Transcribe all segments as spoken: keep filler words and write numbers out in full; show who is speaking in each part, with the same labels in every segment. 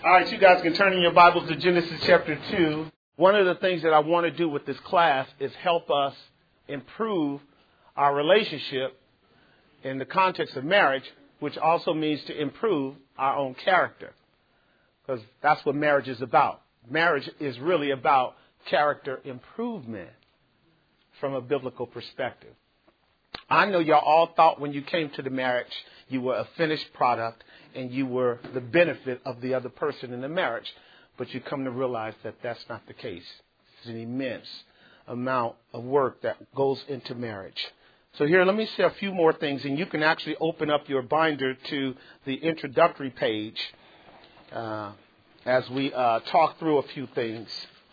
Speaker 1: All right, you guys can turn in your Bibles to Genesis chapter two. One of the things that I want to do with this class is help us improve our relationship in the context of marriage, which also means to improve our own character, because that's what marriage is about. Marriage is really about character improvement from a biblical perspective. I know y'all all thought when you came to the marriage, you were a finished product and you were the benefit of the other person in the marriage. But you come to realize that that's not the case. It's an immense amount of work that goes into marriage. So here, let me say a few more things, and you can actually open up your binder to the introductory page uh, as we uh, talk through a few things.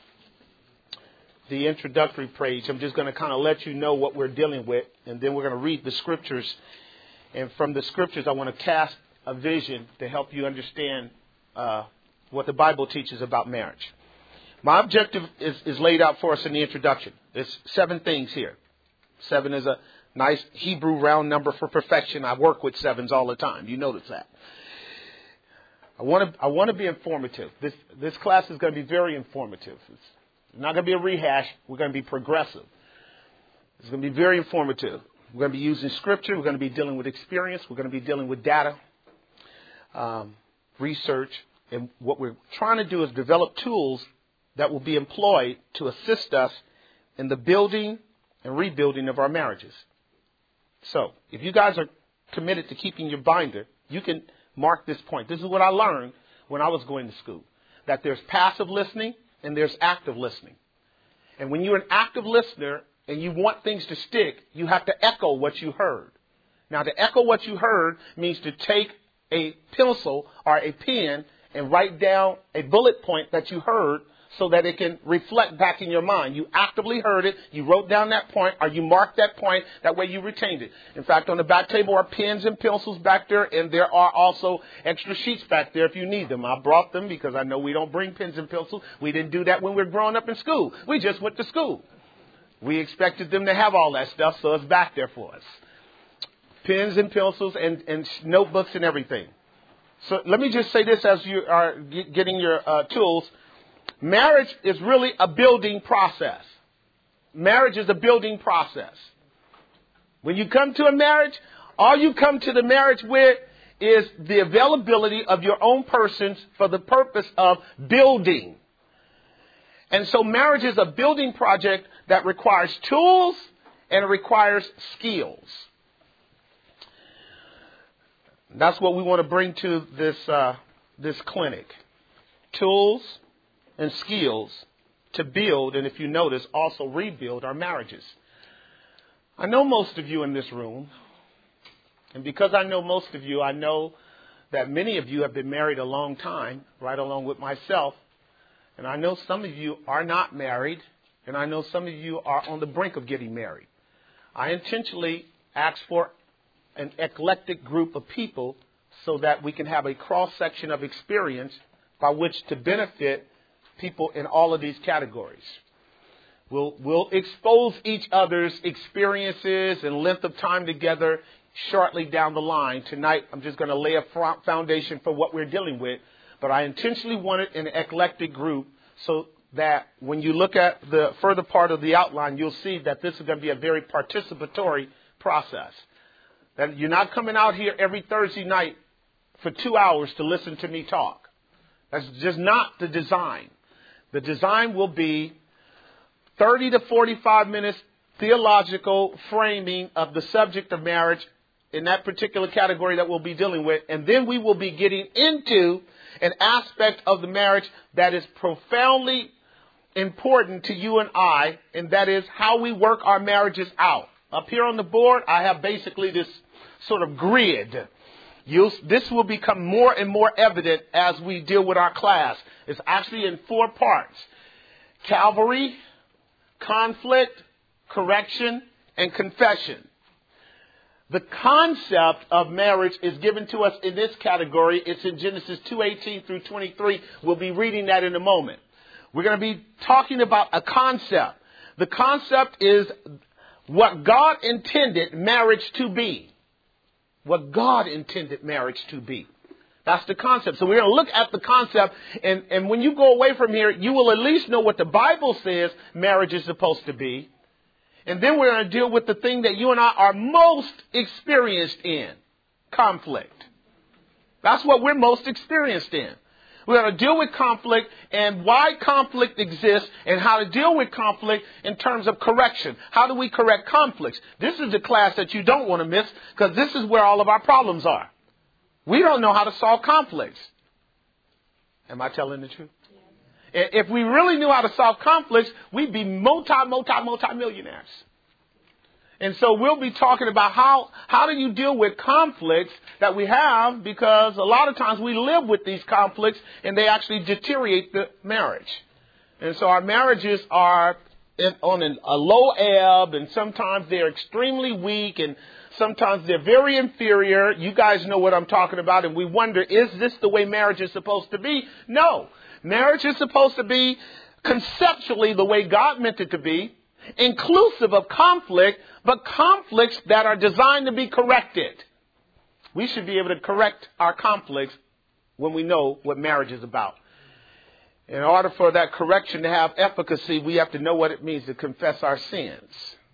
Speaker 1: The introductory page, I'm just going to kind of let you know what we're dealing with, and then we're going to read the scriptures. And from the scriptures, I want to cast a vision to help you understand uh, what the Bible teaches about marriage. My objective is, is laid out for us in the introduction. There's seven things here. Seven is a nice Hebrew round number for perfection. I work with sevens all the time. You notice that. I want to I want to be informative. This this class is going to be very informative. It's not going to be a rehash. We're going to be progressive. It's going to be very informative. We're going to be using scripture. We're going to be dealing with experience. We're going to be dealing with data, um, research. And what we're trying to do is develop tools that will be employed to assist us in the building and rebuilding of our marriages. So if you guys are committed to keeping your binder, you can mark this point. This is what I learned when I was going to school, that there's passive listening and there's active listening. And when you're an active listener and you want things to stick, you have to echo what you heard. Now, to echo what you heard means to take a pencil or a pen and write down a bullet point that you heard so that it can reflect back in your mind. You actively heard it, you wrote down that point, or you marked that point, that way you retained it. In fact, on the back table are pens and pencils back there, and there are also extra sheets back there if you need them. I brought them because I know we don't bring pens and pencils. We didn't do that when we were growing up in school. We just went to school. We expected them to have all that stuff, so it's back there for us. Pens and pencils and, and notebooks and everything. So let me just say this as you are getting your uh, tools. Marriage is really a building process. Marriage is a building process. When you come to a marriage, all you come to the marriage with is the availability of your own persons for the purpose of building. And so marriage is a building project that requires tools and it requires skills. That's what we want to bring to this uh, this clinic. Tools and skills to build, and if you notice, also rebuild our marriages. I know most of you in this room, and because I know most of you, I know that many of you have been married a long time, right along with myself, and I know some of you are not married, and I know some of you are on the brink of getting married. I intentionally asked for an eclectic group of people so that we can have a cross-section of experience by which to benefit people in all of these categories. We'll, we'll expose each other's experiences and length of time together shortly down the line. Tonight, I'm just going to lay a foundation for what we're dealing with. But I intentionally wanted an eclectic group so that when you look at the further part of the outline, you'll see that this is going to be a very participatory process. That you're not coming out here every Thursday night for two hours to listen to me talk. That's just not the design. The design will be thirty to forty-five minutes theological framing of the subject of marriage in that particular category that we'll be dealing with. And then we will be getting into an aspect of the marriage that is profoundly important to you and I, and that is how we work our marriages out. Up here on the board, I have basically this sort of grid. You'll, this will become more and more evident as we deal with our class. It's actually in four parts: Calvary, conflict, correction, and confession. The concept of marriage is given to us in this category. It's in Genesis two eighteen through twenty-three. We'll be reading that in a moment. We're going to be talking about a concept. The concept is what God intended marriage to be. What God intended marriage to be. That's the concept. So we're going to look at the concept. And, and when you go away from here, you will at least know what the Bible says marriage is supposed to be. And then we're going to deal with the thing that you and I are most experienced in, conflict. That's what we're most experienced in. We're going to deal with conflict and why conflict exists and how to deal with conflict in terms of correction. How do we correct conflicts? This is the class that you don't want to miss because this is where all of our problems are. We don't know how to solve conflicts. Am I telling the truth? Yeah. If we really knew how to solve conflicts, we'd be multi, multi, multi-millionaires. And so we'll be talking about how, how do you deal with conflicts that we have, because a lot of times we live with these conflicts and they actually deteriorate the marriage. And so our marriages are in, on an, a low ebb, and sometimes they're extremely weak, and sometimes they're very inferior. You guys know what I'm talking about, and we wonder, is this the way marriage is supposed to be? No. Marriage is supposed to be conceptually the way God meant it to be, inclusive of conflict, but conflicts that are designed to be corrected. We should be able to correct our conflicts when we know what marriage is about. In order for that correction to have efficacy, we have to know what it means to confess our sins.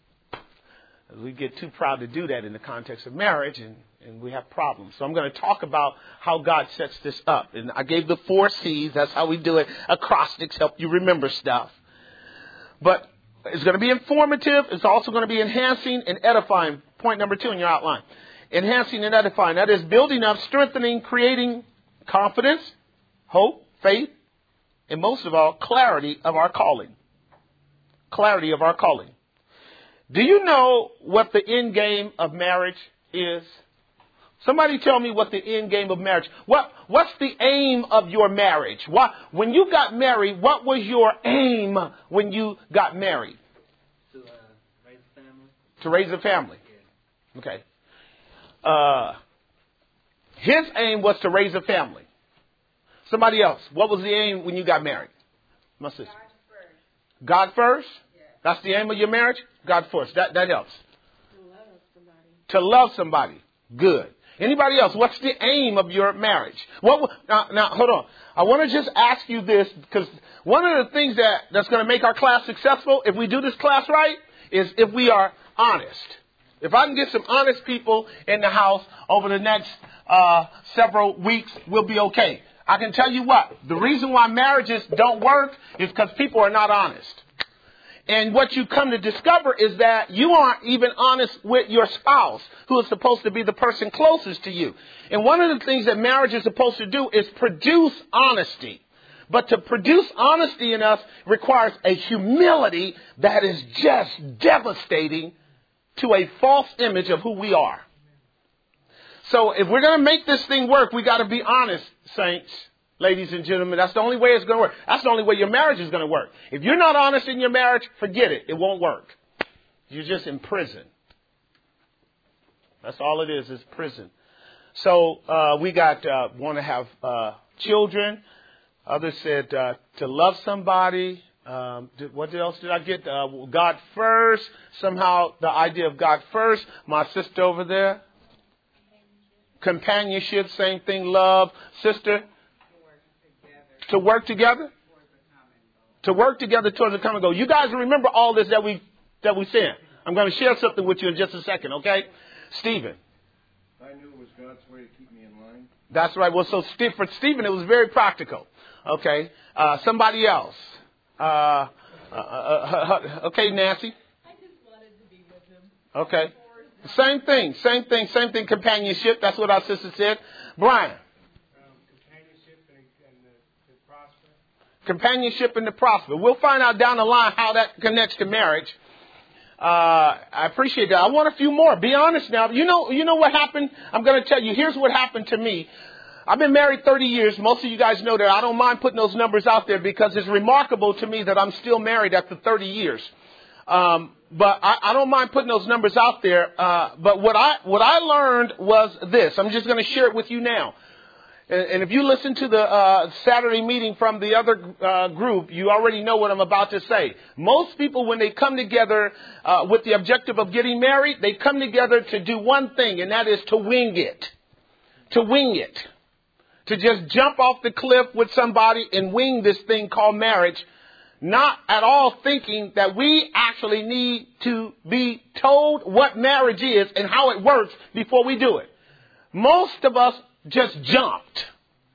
Speaker 1: We get too proud to do that in the context of marriage, and, and we have problems. So I'm going to talk about how God sets this up. And I gave the four C's. That's how we do it. Acrostics help you remember stuff. But it's going to be informative. It's also going to be enhancing and edifying. Point number two in your outline. Enhancing and edifying. That is building up, strengthening, creating confidence, hope, faith, and most of all, clarity of our calling. Clarity of our calling. Do you know what the end game of marriage is? Somebody tell me what the end game of marriage. What What's the aim of your marriage? What, when you got married, what was your aim when you got married?
Speaker 2: To uh, raise a family.
Speaker 1: To raise a family.
Speaker 2: Yeah.
Speaker 1: Okay. Uh, his aim was to raise a family. Somebody else. What was the aim when you got married? My sister.
Speaker 3: God first.
Speaker 1: God first?
Speaker 3: Yeah.
Speaker 1: That's the aim of your marriage? God first. That, that helps.
Speaker 3: To love somebody.
Speaker 1: To love somebody. Good. Anybody else? What's the aim of your marriage? What? Now, now hold on. I want to just ask you this, because one of the things that, that's going to make our class successful, if we do this class right, is if we are honest. If I can get some honest people in the house over the next uh, several weeks, we'll be okay. I can tell you what, the reason why marriages don't work is because people are not honest. And what you come to discover is that you aren't even honest with your spouse, who is supposed to be the person closest to you. And one of the things that marriage is supposed to do is produce honesty. But to produce honesty in us requires a humility that is just devastating to a false image of who we are. So if we're going to make this thing work, we got to be honest, saints. Ladies and gentlemen, that's the only way it's going to work. That's the only way your marriage is going to work. If you're not honest in your marriage, forget it. It won't work. You're just in prison. That's all it is, is prison. So uh, we got uh, want to have uh, children. Others said uh, to love somebody. Um, did, what else did I get? Uh, God first. Somehow the idea of God first. My sister over there. Companionship, same thing. Love. Sister. To work together? To work together towards a common goal. You guys remember all this that we that we said. I'm going to share something with you in just a second, okay? Stephen.
Speaker 4: I knew it was God's way to keep me in line.
Speaker 1: That's right. Well, so for Stephen, it was very practical. Okay. Uh, somebody else. Uh, uh, uh, uh, okay, Nancy.
Speaker 3: I just wanted to be with him.
Speaker 1: Okay. Same thing. Same thing. Same thing. Companionship. That's what our sister said. Brian. Companionship and the prosper. We'll find out down the line how that connects to marriage. Uh, I appreciate that. I want a few more. Be honest now. You know, you know what happened? I'm going to tell you. Here's what happened to me. I've been married thirty years. Most of you guys know that. I don't mind putting those numbers out there because it's remarkable to me that I'm still married after thirty years. Um, but I, I don't mind putting those numbers out there. Uh, but what I what I learned was this. I'm just going to share it with you now. And if you listen to the uh, Saturday meeting from the other uh, group, you already know what I'm about to say. Most people, when they come together uh, with the objective of getting married, they come together to do one thing, and that is to wing it. To wing it. to just jump off the cliff with somebody and wing this thing called marriage, not at all thinking that we actually need to be told what marriage is and how it works before we do it. Most of us just jumped.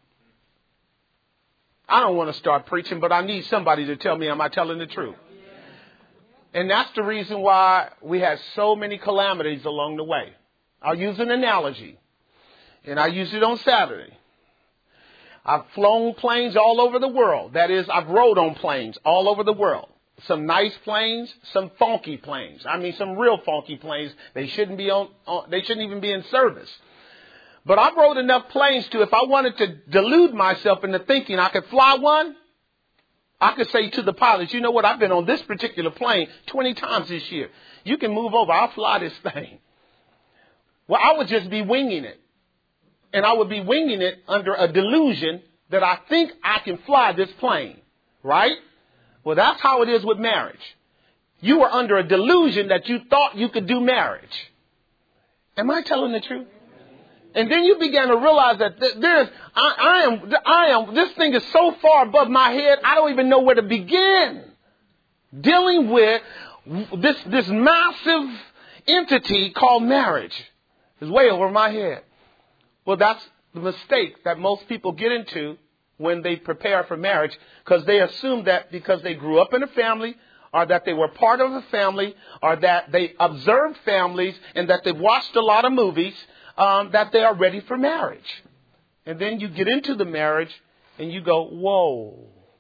Speaker 1: I don't want to start preaching, but I need somebody to tell me, am I telling the truth? And that's the reason why we had so many calamities along the way. I'll use an analogy, and I used it on Saturday. I've flown planes all over the world. That is, I've rode on planes all over the world. Some nice planes, some funky planes. I mean, some real funky planes. They shouldn't be on, on they shouldn't even be in service. But I've rode enough planes to, if I wanted to delude myself into thinking I could fly one, I could say to the pilots, you know what, I've been on this particular plane twenty times this year. You can move over, I'll fly this thing. Well, I would just be winging it. And I would be winging it under a delusion that I think I can fly this plane. Right? Well, that's how it is with marriage. You were under a delusion that you thought you could do marriage. Am I telling the truth? And then you began to realize that there's, I, I am, I am, this thing is so far above my head, I don't even know where to begin dealing with this, this massive entity called marriage. It's way over my head. Well, that's the mistake that most people get into when they prepare for marriage, because they assume that because they grew up in a family, or that they were part of a family, or that they observed families, and that they watched a lot of movies, Um, that they are ready for marriage. And then you get into the marriage and you go, whoa.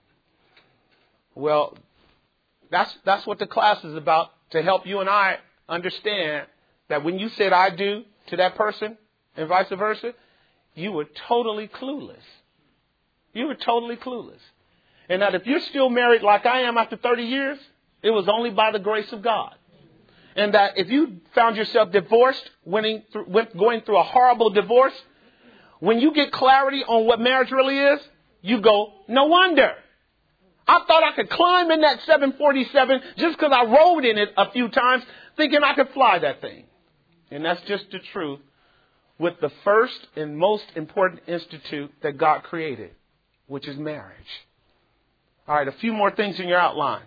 Speaker 1: Well, that's that's what the class is about, to help you and I understand that when you said I do to that person and vice versa, you were totally clueless. You were totally clueless. And that if you're still married like I am after thirty years, it was only by the grace of God. And that if you found yourself divorced, winning through, going through a horrible divorce, when you get clarity on what marriage really is, you go, no wonder. I thought I could climb in that seven forty-seven just because I rode in it a few times, thinking I could fly that thing. And that's just the truth with the first and most important institute that God created, which is marriage. All right, a few more things in your outline.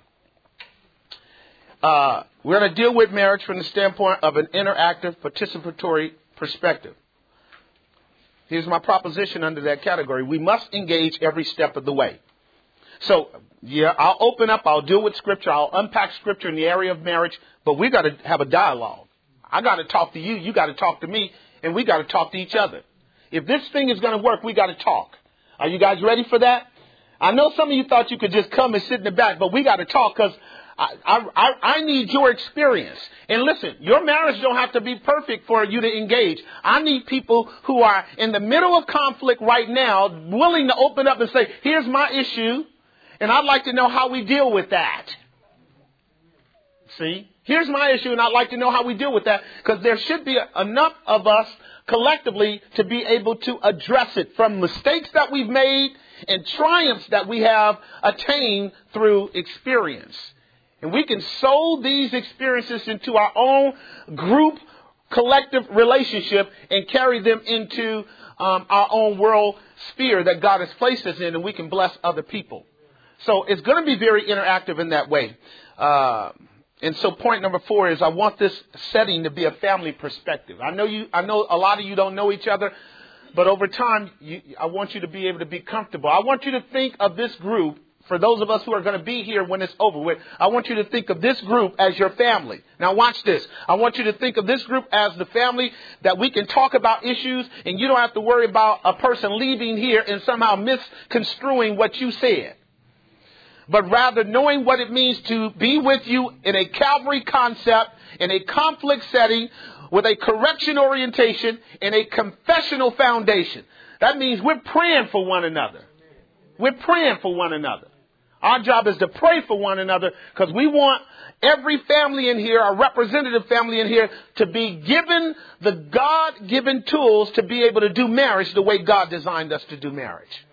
Speaker 1: Uh, we're going to deal with marriage from the standpoint of an interactive, participatory perspective. Here's my proposition under that category. We must engage every step of the way. So, yeah, I'll open up. I'll deal with Scripture. I'll unpack Scripture in the area of marriage. But we got to have a dialogue. I got to talk to you. You got to talk to me. And we got to talk to each other. If this thing is going to work, we got to talk. Are you guys ready for that? I know some of you thought you could just come and sit in the back, but we got to talk, because I, I, I need your experience. And listen, your marriage don't have to be perfect for you to engage. I need people who are in the middle of conflict right now, willing to open up and say, here's my issue, and I'd like to know how we deal with that. See? Here's my issue, and I'd like to know how we deal with that, because there should be enough of us collectively to be able to address it, from mistakes that we've made and triumphs that we have attained through experience. And we can sow these experiences into our own group, collective relationship, and carry them into um, our own world sphere that God has placed us in, and we can bless other people. So it's going to be very interactive in that way. Uh, and so point number four is, I want this setting to be a family perspective. I know you. I know a lot of you don't know each other, but over time, you, I want you to be able to be comfortable. I want you to think of this group. For those of us who are going to be here when it's over with, I want you to think of this group as your family. Now watch this. I want you to think of this group as the family that we can talk about issues, and you don't have to worry about a person leaving here and somehow misconstruing what you said. But rather knowing what it means to be with you in a Calvary concept, in a conflict setting, with a correction orientation, and a confessional foundation. That means we're praying for one another. We're praying for one another. Our job is to pray for one another, because we want every family in here, our representative family in here, to be given the God-given tools to be able to do marriage the way God designed us to do marriage.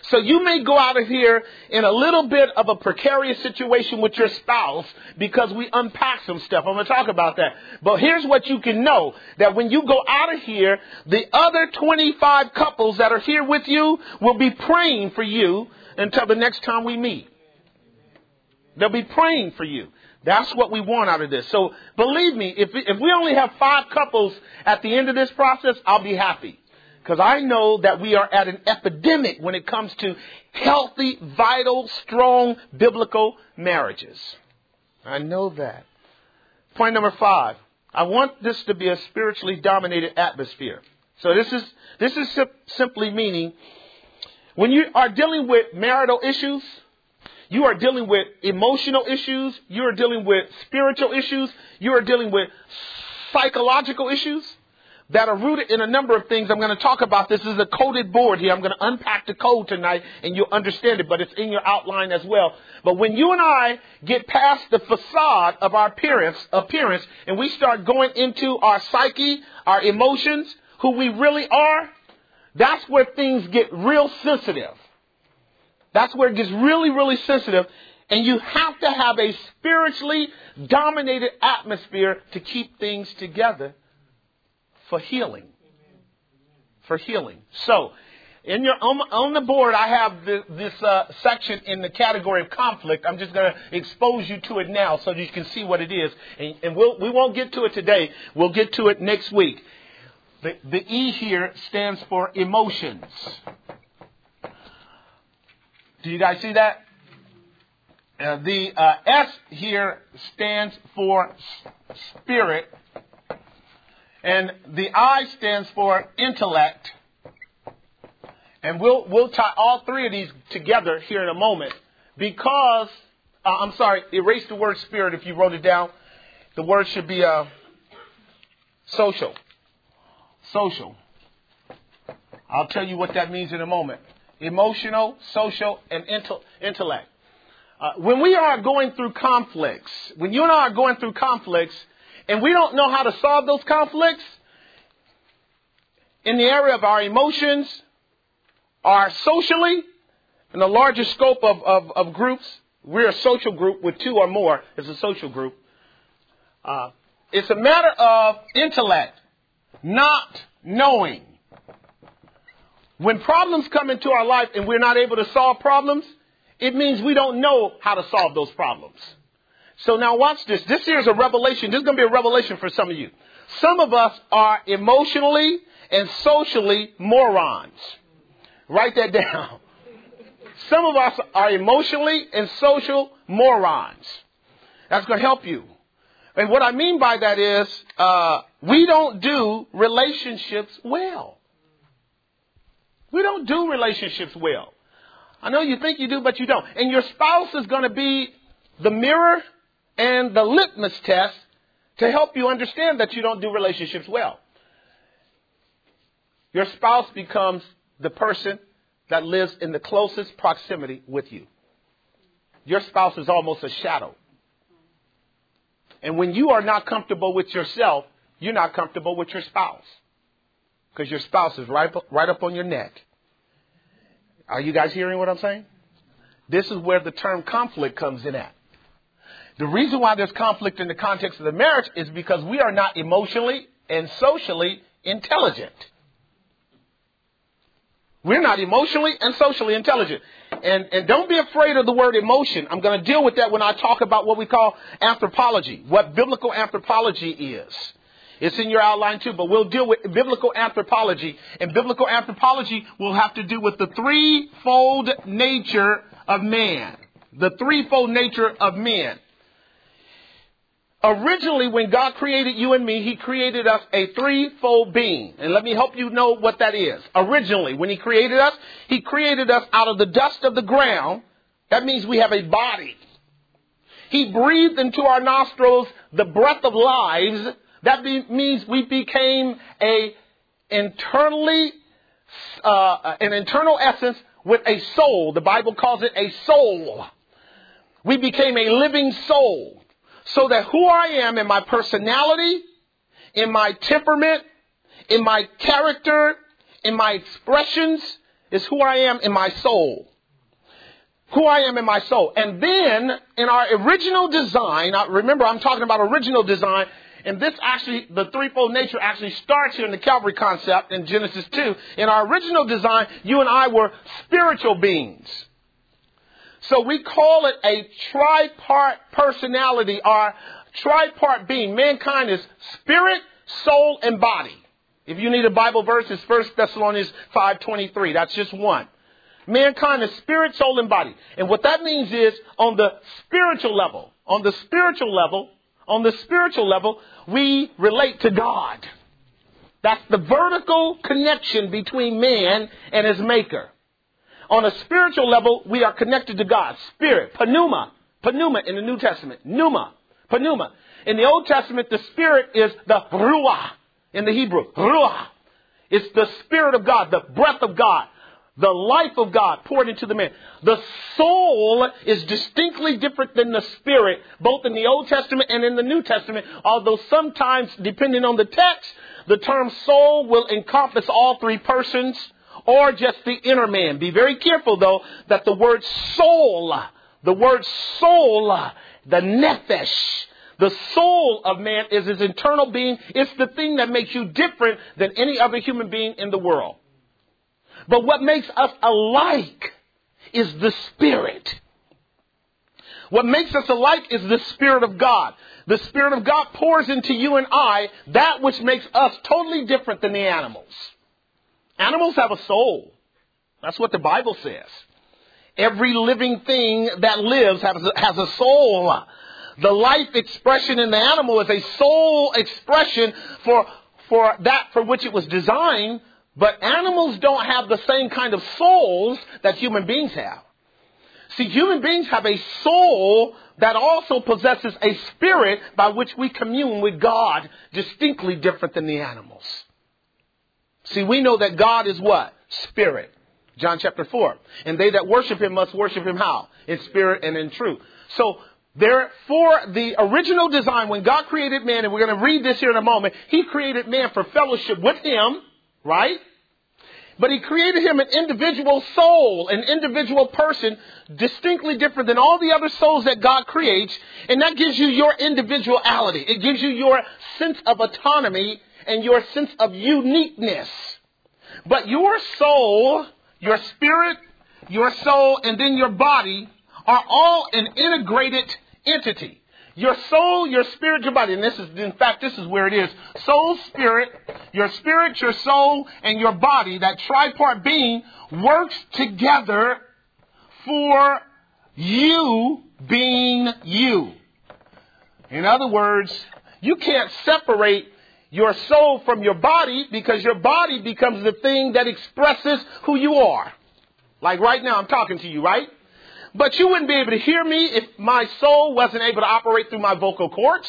Speaker 1: So you may go out of here in a little bit of a precarious situation with your spouse because we unpack some stuff. I'm going to talk about that. But here's what you can know, that when you go out of here, the other twenty-five couples that are here with you will be praying for you until the next time we meet. They'll be praying for you. That's what we want out of this. So believe me, if if we only have five couples at the end of this process, I'll be happy. Because I know that we are at an epidemic when it comes to healthy, vital, strong, biblical marriages. I know that. Point number five. I want this to be a spiritually dominated atmosphere. So this is this is sim- simply meaning when you are dealing with marital issues, you are dealing with emotional issues, you are dealing with spiritual issues, you are dealing with psychological issues that are rooted in a number of things. I'm going to talk about this. This is a coded board here. I'm going to unpack the code tonight and you'll understand it, but it's in your outline as well. But when you and I get past the facade of our appearance, appearance and we start going into our psyche, our emotions, who we really are, that's where things get real sensitive. That's where it gets really, really sensitive. And you have to have a spiritually dominated atmosphere to keep things together for healing. For healing. So, in your on, on the board, I have the, this uh, section in the category of conflict. I'm just going to expose you to it now so you can see what it is. And, and we'll, we won't get to it today. We'll get to it next week. The, the E here stands for emotions. Do you guys see that? Uh, the uh, S here stands for spirit. And the I stands for intellect. And we'll we'll tie all three of these together here in a moment. Because, uh, I'm sorry, erase the word spirit if you wrote it down. The word should be uh, social. Social. I'll tell you what that means in a moment. Emotional, social, and intellect. Uh, when we are going through conflicts, when you and I are going through conflicts, and we don't know how to solve those conflicts, in the area of our emotions, our socially, in the larger scope of, of, of groups, we're a social group with two or more. It's a social group. Uh, it's a matter of intellect, not knowing. When problems come into our life and we're not able to solve problems, it means we don't know how to solve those problems. So now watch this. This here is a revelation. This is going to be a revelation for some of you. Some of us are emotionally and socially morons. Write that down. Some of us are emotionally and social morons. That's going to help you. And what I mean by that is uh, we don't do relationships well. We don't do relationships well. I know you think you do, but you don't. And your spouse is going to be the mirror and the litmus test to help you understand that you don't do relationships well. Your spouse becomes the person that lives in the closest proximity with you. Your spouse is almost a shadow. And when you are not comfortable with yourself, you're not comfortable with your spouse. Because your spouse is right, right up on your neck. Are you guys hearing what I'm saying? This is where the term conflict comes in at. The reason why there's conflict in the context of the marriage is because we are not emotionally and socially intelligent. We're not emotionally and socially intelligent. And, and don't be afraid of the word emotion. I'm going to deal with that when I talk about what we call anthropology, what biblical anthropology is. It's in your outline too, but we'll deal with biblical anthropology. And biblical anthropology will have to do with the threefold nature of man. The threefold nature of men. Originally, when God created you and me, He created us a threefold being. And let me help you know what that is. Originally, when He created us, He created us out of the dust of the ground. That means we have a body. He breathed into our nostrils the breath of lives. That be, means we became a internally, uh, an internal essence with a soul. The Bible calls it a soul. We became a living soul. So that who I am in my personality, in my temperament, in my character, in my expressions, is who I am in my soul. Who I am in my soul. And then in our original design, now remember I'm talking about original design, and this actually, the threefold nature actually starts here in the Calvary concept in Genesis two. In our original design, you and I were spiritual beings. So we call it a tripart personality, or tripart being. Mankind is spirit, soul, and body. If you need a Bible verse, it's First Thessalonians five twenty-three. That's just one. Mankind is spirit, soul, and body. And what that means is on the spiritual level, on the spiritual level, on the spiritual level, we relate to God. That's the vertical connection between man and his maker. On a spiritual level, we are connected to God. Spirit, pneuma, pneuma in the New Testament, pneuma, pneuma. In the Old Testament, the spirit is the ruah in the Hebrew, ruah. It's the spirit of God, the breath of God, the life of God poured into the man. The soul is distinctly different than the spirit, both in the Old Testament and in the New Testament, although sometimes, depending on the text, the term soul will encompass all three persons or just the inner man. Be very careful, though, that the word soul, the word soul, the nephesh, the soul of man is his internal being. It's the thing that makes you different than any other human being in the world. But what makes us alike is the Spirit. What makes us alike is the Spirit of God. The Spirit of God pours into you and I that which makes us totally different than the animals. Animals have a soul. That's what the Bible says. Every living thing that lives has a, has a soul. The life expression in the animal is a soul expression for, for that for which it was designed. But animals don't have the same kind of souls that human beings have. See, human beings have a soul that also possesses a spirit by which we commune with God, distinctly different than the animals. See, we know that God is what? Spirit. John chapter four. And they that worship him must worship him how? In spirit and in truth. So, therefore, the original design, when God created man, and we're going to read this here in a moment, he created man for fellowship with him. Right? But he created him an individual soul, an individual person, distinctly different than all the other souls that God creates. And that gives you your individuality. It gives you your sense of autonomy and your sense of uniqueness. But your soul, your spirit, your soul, and then your body are all an integrated entity. Your soul, your spirit, your body. And this is, in fact, this is where it is. Soul, spirit, your spirit, your soul, and your body, that tripart being, works together for you being you. In other words, you can't separate your soul from your body because your body becomes the thing that expresses who you are. Like right now, I'm talking to you, right? But you wouldn't be able to hear me if my soul wasn't able to operate through my vocal cords.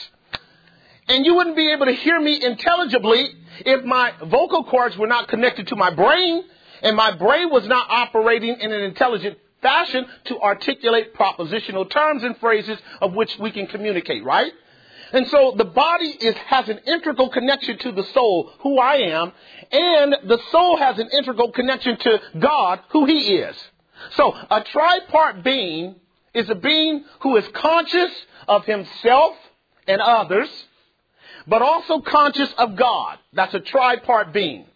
Speaker 1: And you wouldn't be able to hear me intelligibly if my vocal cords were not connected to my brain and my brain was not operating in an intelligent fashion to articulate propositional terms and phrases of which we can communicate, right? And so the body is, has an integral connection to the soul, who I am, and the soul has an integral connection to God, who he is. So a tripart being is a being who is conscious of himself and others, but also conscious of God. That's a tripart being.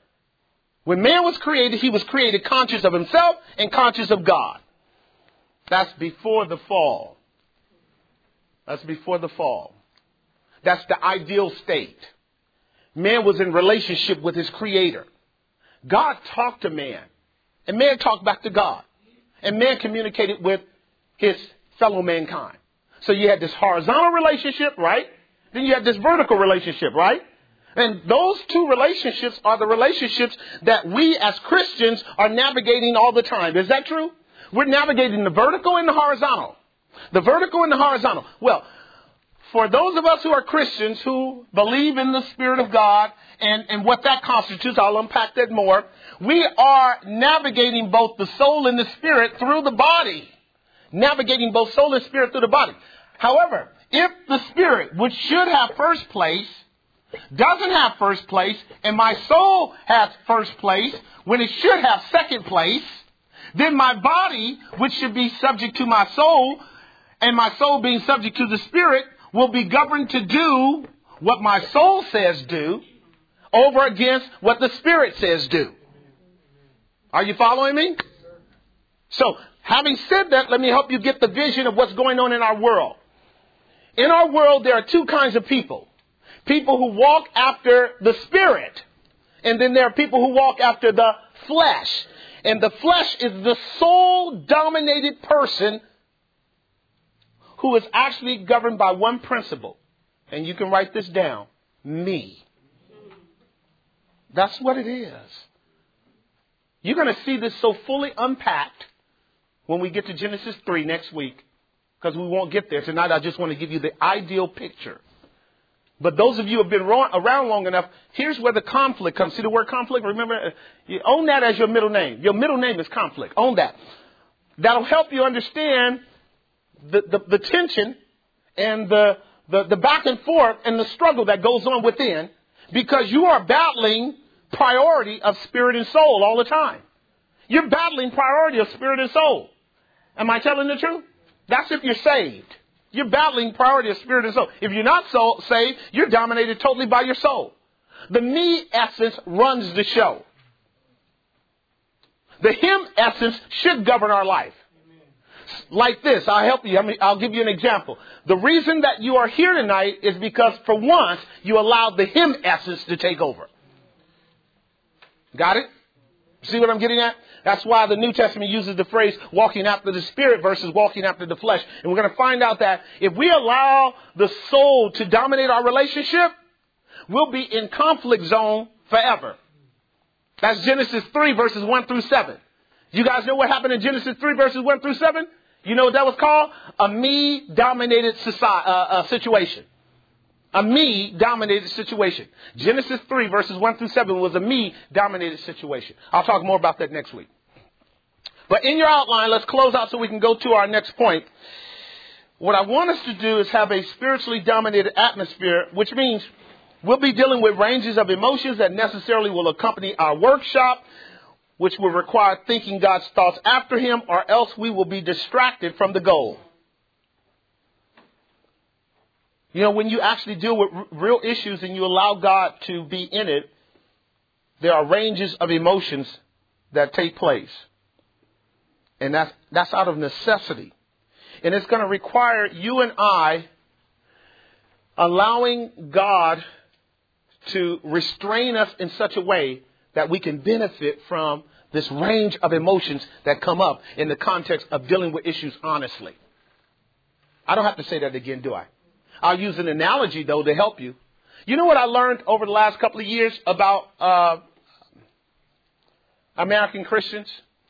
Speaker 1: When man was created, he was created conscious of himself and conscious of God. That's before the fall. That's before the fall. That's the ideal state. Man was in relationship with his creator. God talked to man. And man talked back to God. And man communicated with his fellow mankind. So you had this horizontal relationship, right? Then you had this vertical relationship, right? And those two relationships are the relationships that we as Christians are navigating all the time. Is that true? We're navigating the vertical and the horizontal. The vertical and the horizontal. Well, for those of us who are Christians who believe in the Spirit of God and, and what that constitutes, I'll unpack that more. We are navigating both the soul and the spirit through the body. Navigating both soul and spirit through the body. However, if the spirit, which should have first place, doesn't have first place, and my soul has first place when it should have second place, then my body, which should be subject to my soul, and my soul being subject to the spirit, will be governed to do what my soul says do over against what the spirit says do. Are you following me? So, having said that, let me help you get the vision of what's going on in our world. In our world, there are two kinds of people. People who walk after the spirit, and then there are people who walk after the flesh. And the flesh is the soul-dominated person who is actually governed by one principle. And you can write this down. Me. That's what it is. You're going to see this so fully unpacked when we get to Genesis three next week, because we won't get there. Tonight, I just want to give you the ideal picture. But those of you who have been around long enough, here's where the conflict comes. See the word conflict? Remember, you own that as your middle name. Your middle name is conflict. Own that. That'll help you understand the, the, the tension and the, the, the back and forth and the struggle that goes on within, because you are battling priority of spirit and soul all the time. You're battling priority of spirit and soul. Am I telling the truth? That's if you're saved. You're battling priority of spirit and soul. If you're not so saved, you're dominated totally by your soul. The me essence runs the show. The him essence should govern our life. Like this, I'll help you. I mean, I'll give you an example. The reason that you are here tonight is because for once you allowed the him essence to take over. Got it? See what I'm getting at? That's why the New Testament uses the phrase walking after the spirit versus walking after the flesh. And we're going to find out that if we allow the soul to dominate our relationship, we'll be in conflict zone forever. That's Genesis three verses one through seven. You guys know what happened in Genesis three verses one through seven? You know what that was called? A me-dominated society, uh, uh, situation. A me-dominated situation. Genesis three verses one through seven was a me-dominated situation. I'll talk more about that next week. But in your outline, let's close out so we can go to our next point. What I want us to do is have a spiritually dominated atmosphere, which means we'll be dealing with ranges of emotions that necessarily will accompany our workshop, which will require thinking God's thoughts after him, or else we will be distracted from the goal. You know, when you actually deal with r- real issues and you allow God to be in it, there are ranges of emotions that take place. And that's, that's out of necessity. And it's going to require you and I allowing God to restrain us in such a way that we can benefit from this range of emotions that come up in the context of dealing with issues honestly. I don't have to say that again, do I? I'll use an analogy, though, to help you. You know what I learned over the last couple of years about uh, American Christians?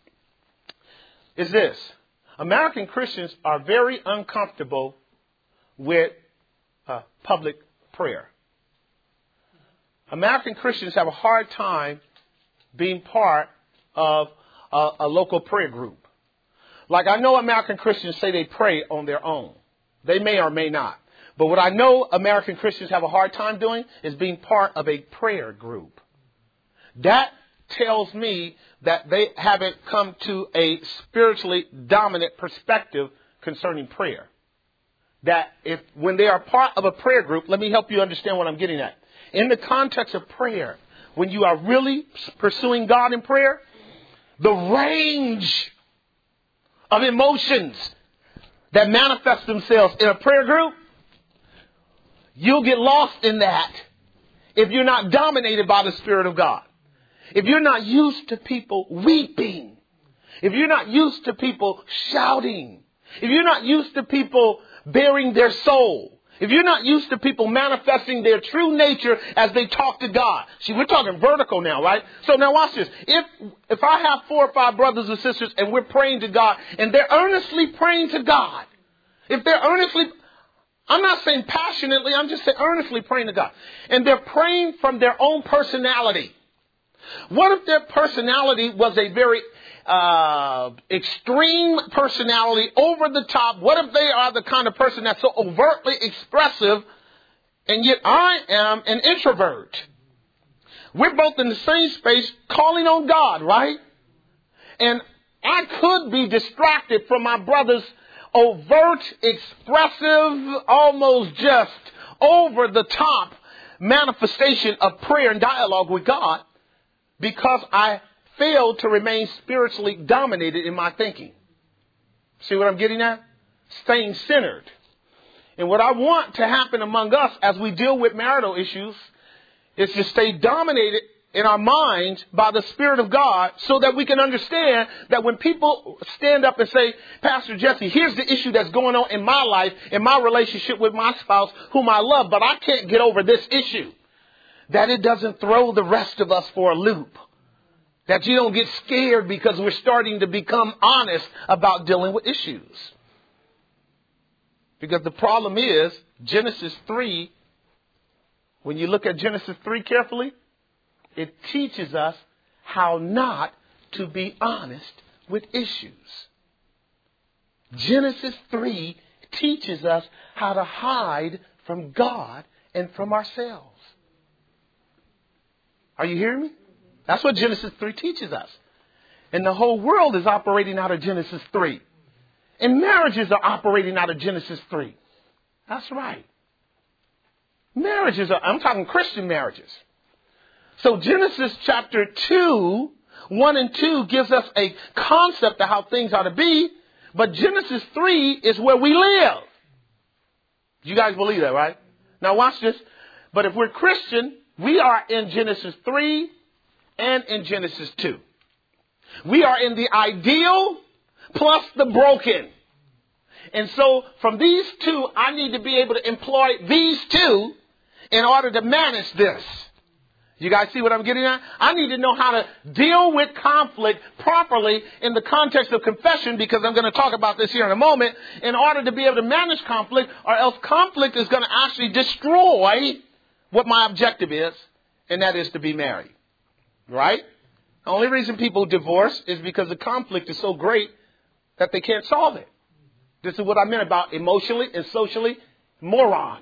Speaker 1: Is this. American Christians are very uncomfortable with uh, public prayer. American Christians have a hard time being part of a, a local prayer group. Like, I know American Christians say they pray on their own. They may or may not. But what I know American Christians have a hard time doing is being part of a prayer group. That tells me that they haven't come to a spiritually dominant perspective concerning prayer. That if when they are part of a prayer group, let me help you understand what I'm getting at. In the context of prayer, when you are really pursuing God in prayer, the range of emotions that manifest themselves in a prayer group, you'll get lost in that if you're not dominated by the Spirit of God. If you're not used to people weeping, if you're not used to people shouting, if you're not used to people bearing their soul, if you're not used to people manifesting their true nature as they talk to God. See, we're talking vertical now, right? So now watch this. If if I have four or five brothers and sisters and we're praying to God and they're earnestly praying to God, if they're earnestly, I'm not saying passionately, I'm just saying earnestly praying to God. And they're praying from their own personality. What if their personality was a very uh, extreme personality, over the top? What if they are the kind of person that's so overtly expressive and yet I am an introvert. We're both in the same space calling on God, right? And I could be distracted from my brother's overt, expressive, almost just over the top manifestation of prayer and dialogue with God because I failed to remain spiritually dominated in my thinking. See what I'm getting at? Staying centered. And what I want to happen among us as we deal with marital issues is to stay dominated in our minds by the Spirit of God so that we can understand that when people stand up and say, Pastor Jesse, here's the issue that's going on in my life, in my relationship with my spouse, whom I love, but I can't get over this issue. That it doesn't throw the rest of us for a loop. That you don't get scared because we're starting to become honest about dealing with issues. Because the problem is, Genesis three, when you look at Genesis three carefully, it teaches us how not to be honest with issues. Genesis three teaches us how to hide from God and from ourselves. Are you hearing me? That's what Genesis three teaches us. And the whole world is operating out of Genesis three. And marriages are operating out of Genesis three. That's right. Marriages are, I'm talking Christian marriages. So Genesis chapter two, one and two gives us a concept of how things ought to be. But Genesis three is where we live. You guys believe that, right? Now watch this. But if we're Christian, we are in Genesis three and in Genesis two. We are in the ideal plus the broken. And so from these two, I need to be able to employ these two in order to manage this. You guys see what I'm getting at? I need to know how to deal with conflict properly in the context of confession, because I'm going to talk about this here in a moment, in order to be able to manage conflict, or else conflict is going to actually destroy what my objective is, and that is to be married. Right? The only reason people divorce is because the conflict is so great that they can't solve it. This is what I meant about emotionally and socially morons.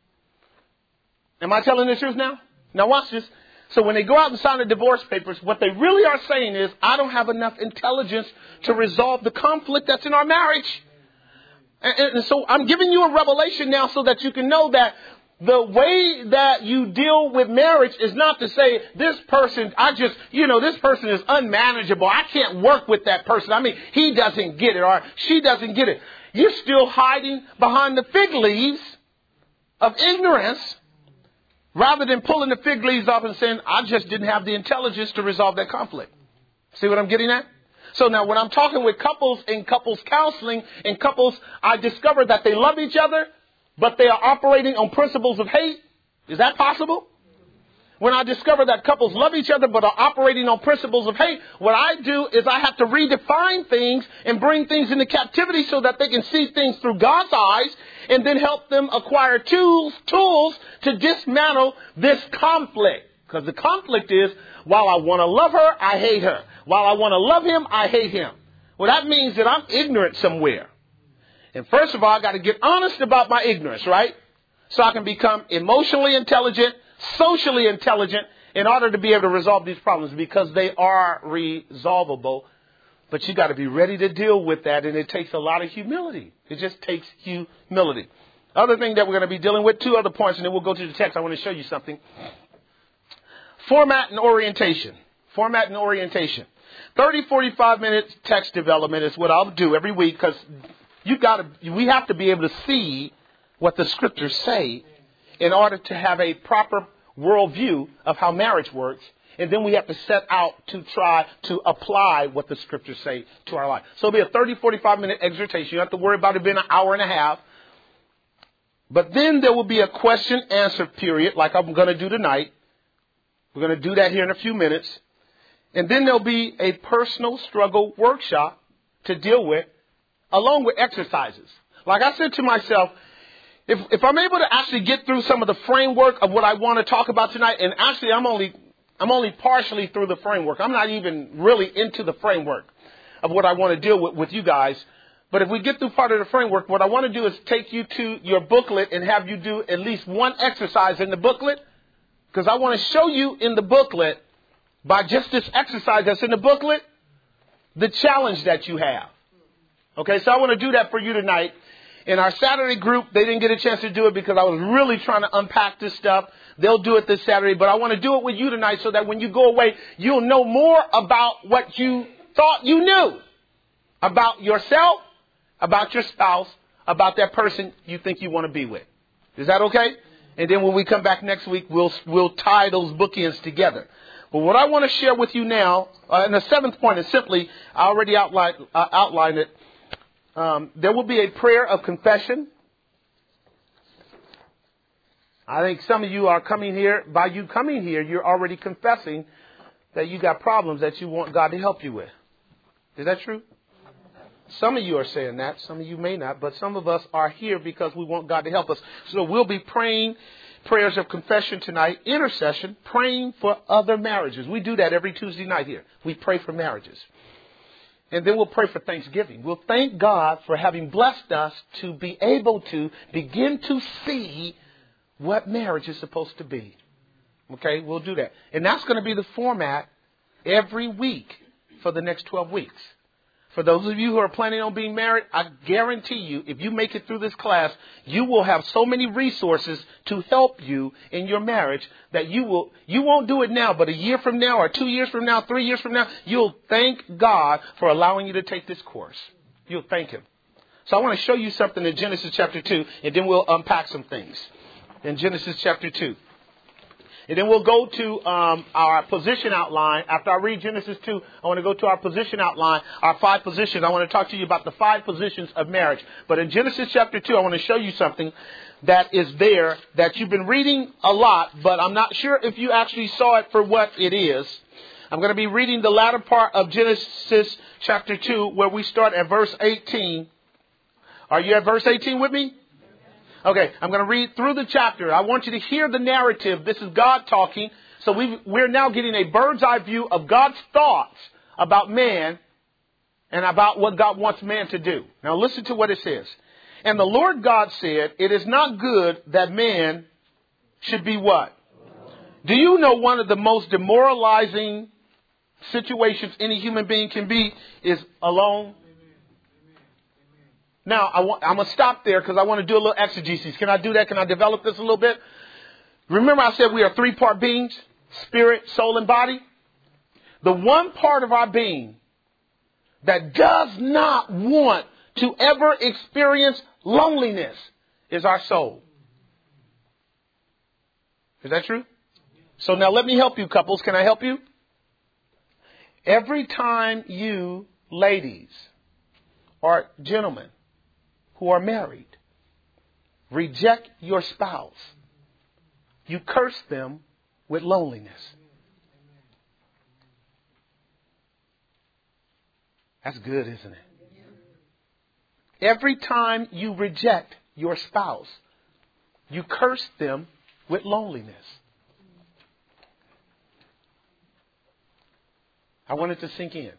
Speaker 1: Am I telling the truth now? Now watch this. So when they go out and sign the divorce papers, what they really are saying is, I don't have enough intelligence to resolve the conflict that's in our marriage. And, and so I'm giving you a revelation now so that you can know that the way that you deal with marriage is not to say, this person, I just, you know, this person is unmanageable. I can't work with that person. I mean, he doesn't get it or she doesn't get it. You're still hiding behind the fig leaves of ignorance, rather than pulling the fig leaves off and saying, I just didn't have the intelligence to resolve that conflict. See what I'm getting at? So now when I'm talking with couples in couples counseling, in couples, I discover that they love each other, but they are operating on principles of hate. Is that possible? When I discover that couples love each other but are operating on principles of hate, what I do is I have to redefine things and bring things into captivity so that they can see things through God's eyes, and then help them acquire tools, tools to dismantle this conflict. Because the conflict is, while I want to love her, I hate her. While I want to love him, I hate him. Well, that means that I'm ignorant somewhere. And first of all, I got to get honest about my ignorance, right? So I can become emotionally intelligent, socially intelligent, in order to be able to resolve these problems, because they are resolvable. But you got to be ready to deal with that, and it takes a lot of humility. It just takes humility. Other thing that we're going to be dealing with, two other points, and then we'll go to the text. I want to show you something. Format and orientation. Format and orientation. thirty, forty-five minute text development is what I'll do every week, because you got to. We have to be able to see what the scriptures say in order to have a proper worldview of how marriage works. And then we have to set out to try to apply what the scriptures say to our life. So it'll be a thirty, forty-five minute exhortation. You don't have to worry about it being an hour and a half. But then there will be a question answer period like I'm going to do tonight. We're going to do that here in a few minutes. And then there'll be a personal struggle workshop to deal with, along with exercises. Like I said to myself, if, if I'm able to actually get through some of the framework of what I want to talk about tonight, and actually I'm only I'm only partially through the framework. I'm not even really into the framework of what I want to deal with with you guys. But if we get through part of the framework, what I want to do is take you to your booklet and have you do at least one exercise in the booklet. Because I want to show you in the booklet, by just this exercise that's in the booklet, the challenge that you have. Okay, so I want to do that for you tonight. In our Saturday group, they didn't get a chance to do it because I was really trying to unpack this stuff. They'll do it this Saturday, but I want to do it with you tonight so that when you go away, you'll know more about what you thought you knew about yourself, about your spouse, about that person you think you want to be with. Is that okay? And then when we come back next week, we'll we'll tie those bookends together. But what I want to share with you now, uh, and the seventh point is simply, I already outlined, uh, outlined it. Um, there will be a prayer of confession. I think some of you are coming here. By you coming here, you're already confessing that you got problems that you want God to help you with. Is that true? Some of you are saying that. Some of you may not. But some of us are here because we want God to help us. So we'll be praying prayers of confession tonight, intercession, praying for other marriages. We do that every Tuesday night here. We pray for marriages. And then we'll pray for Thanksgiving. We'll thank God for having blessed us to be able to begin to see what marriage is supposed to be. Okay, we'll do that. And that's going to be the format every week for the next twelve weeks. For those of you who are planning on being married, I guarantee you, if you make it through this class, you will have so many resources to help you in your marriage that you will, you won't do it now, but a year from now or two years from now, three years from now, you'll thank God for allowing you to take this course. You'll thank Him. So I want to show you something in Genesis chapter two, and then we'll unpack some things in Genesis chapter two. And then we'll go to um, our position outline. After I read Genesis two, I want to go to our position outline, our five positions. I want to talk to you about the five positions of marriage. But in Genesis chapter two, I want to show you something that is there that you've been reading a lot, but I'm not sure if you actually saw it for what it is. I'm going to be reading the latter part of Genesis chapter two, where we start at verse eighteen. Are you at verse eighteen with me? Okay, I'm going to read through the chapter. I want you to hear the narrative. This is God talking. So we've, we're now getting a bird's eye view of God's thoughts about man and about what God wants man to do. Now listen to what it says. And the Lord God said, it is not good that man should be what? Do you know one of the most demoralizing situations any human being can be is alone? Now, I want, I'm going to stop there because I want to do a little exegesis. Can I do that? Can I develop this a little bit? Remember I said we are three-part beings, spirit, soul, and body? The one part of our being that does not want to ever experience loneliness is our soul. Is that true? So now let me help you, couples. Can I help you? Every time you ladies or gentlemen who are married reject your spouse, you curse them with loneliness. That's good, isn't it? Every time you reject your spouse, you curse them with loneliness. I want it to sink in.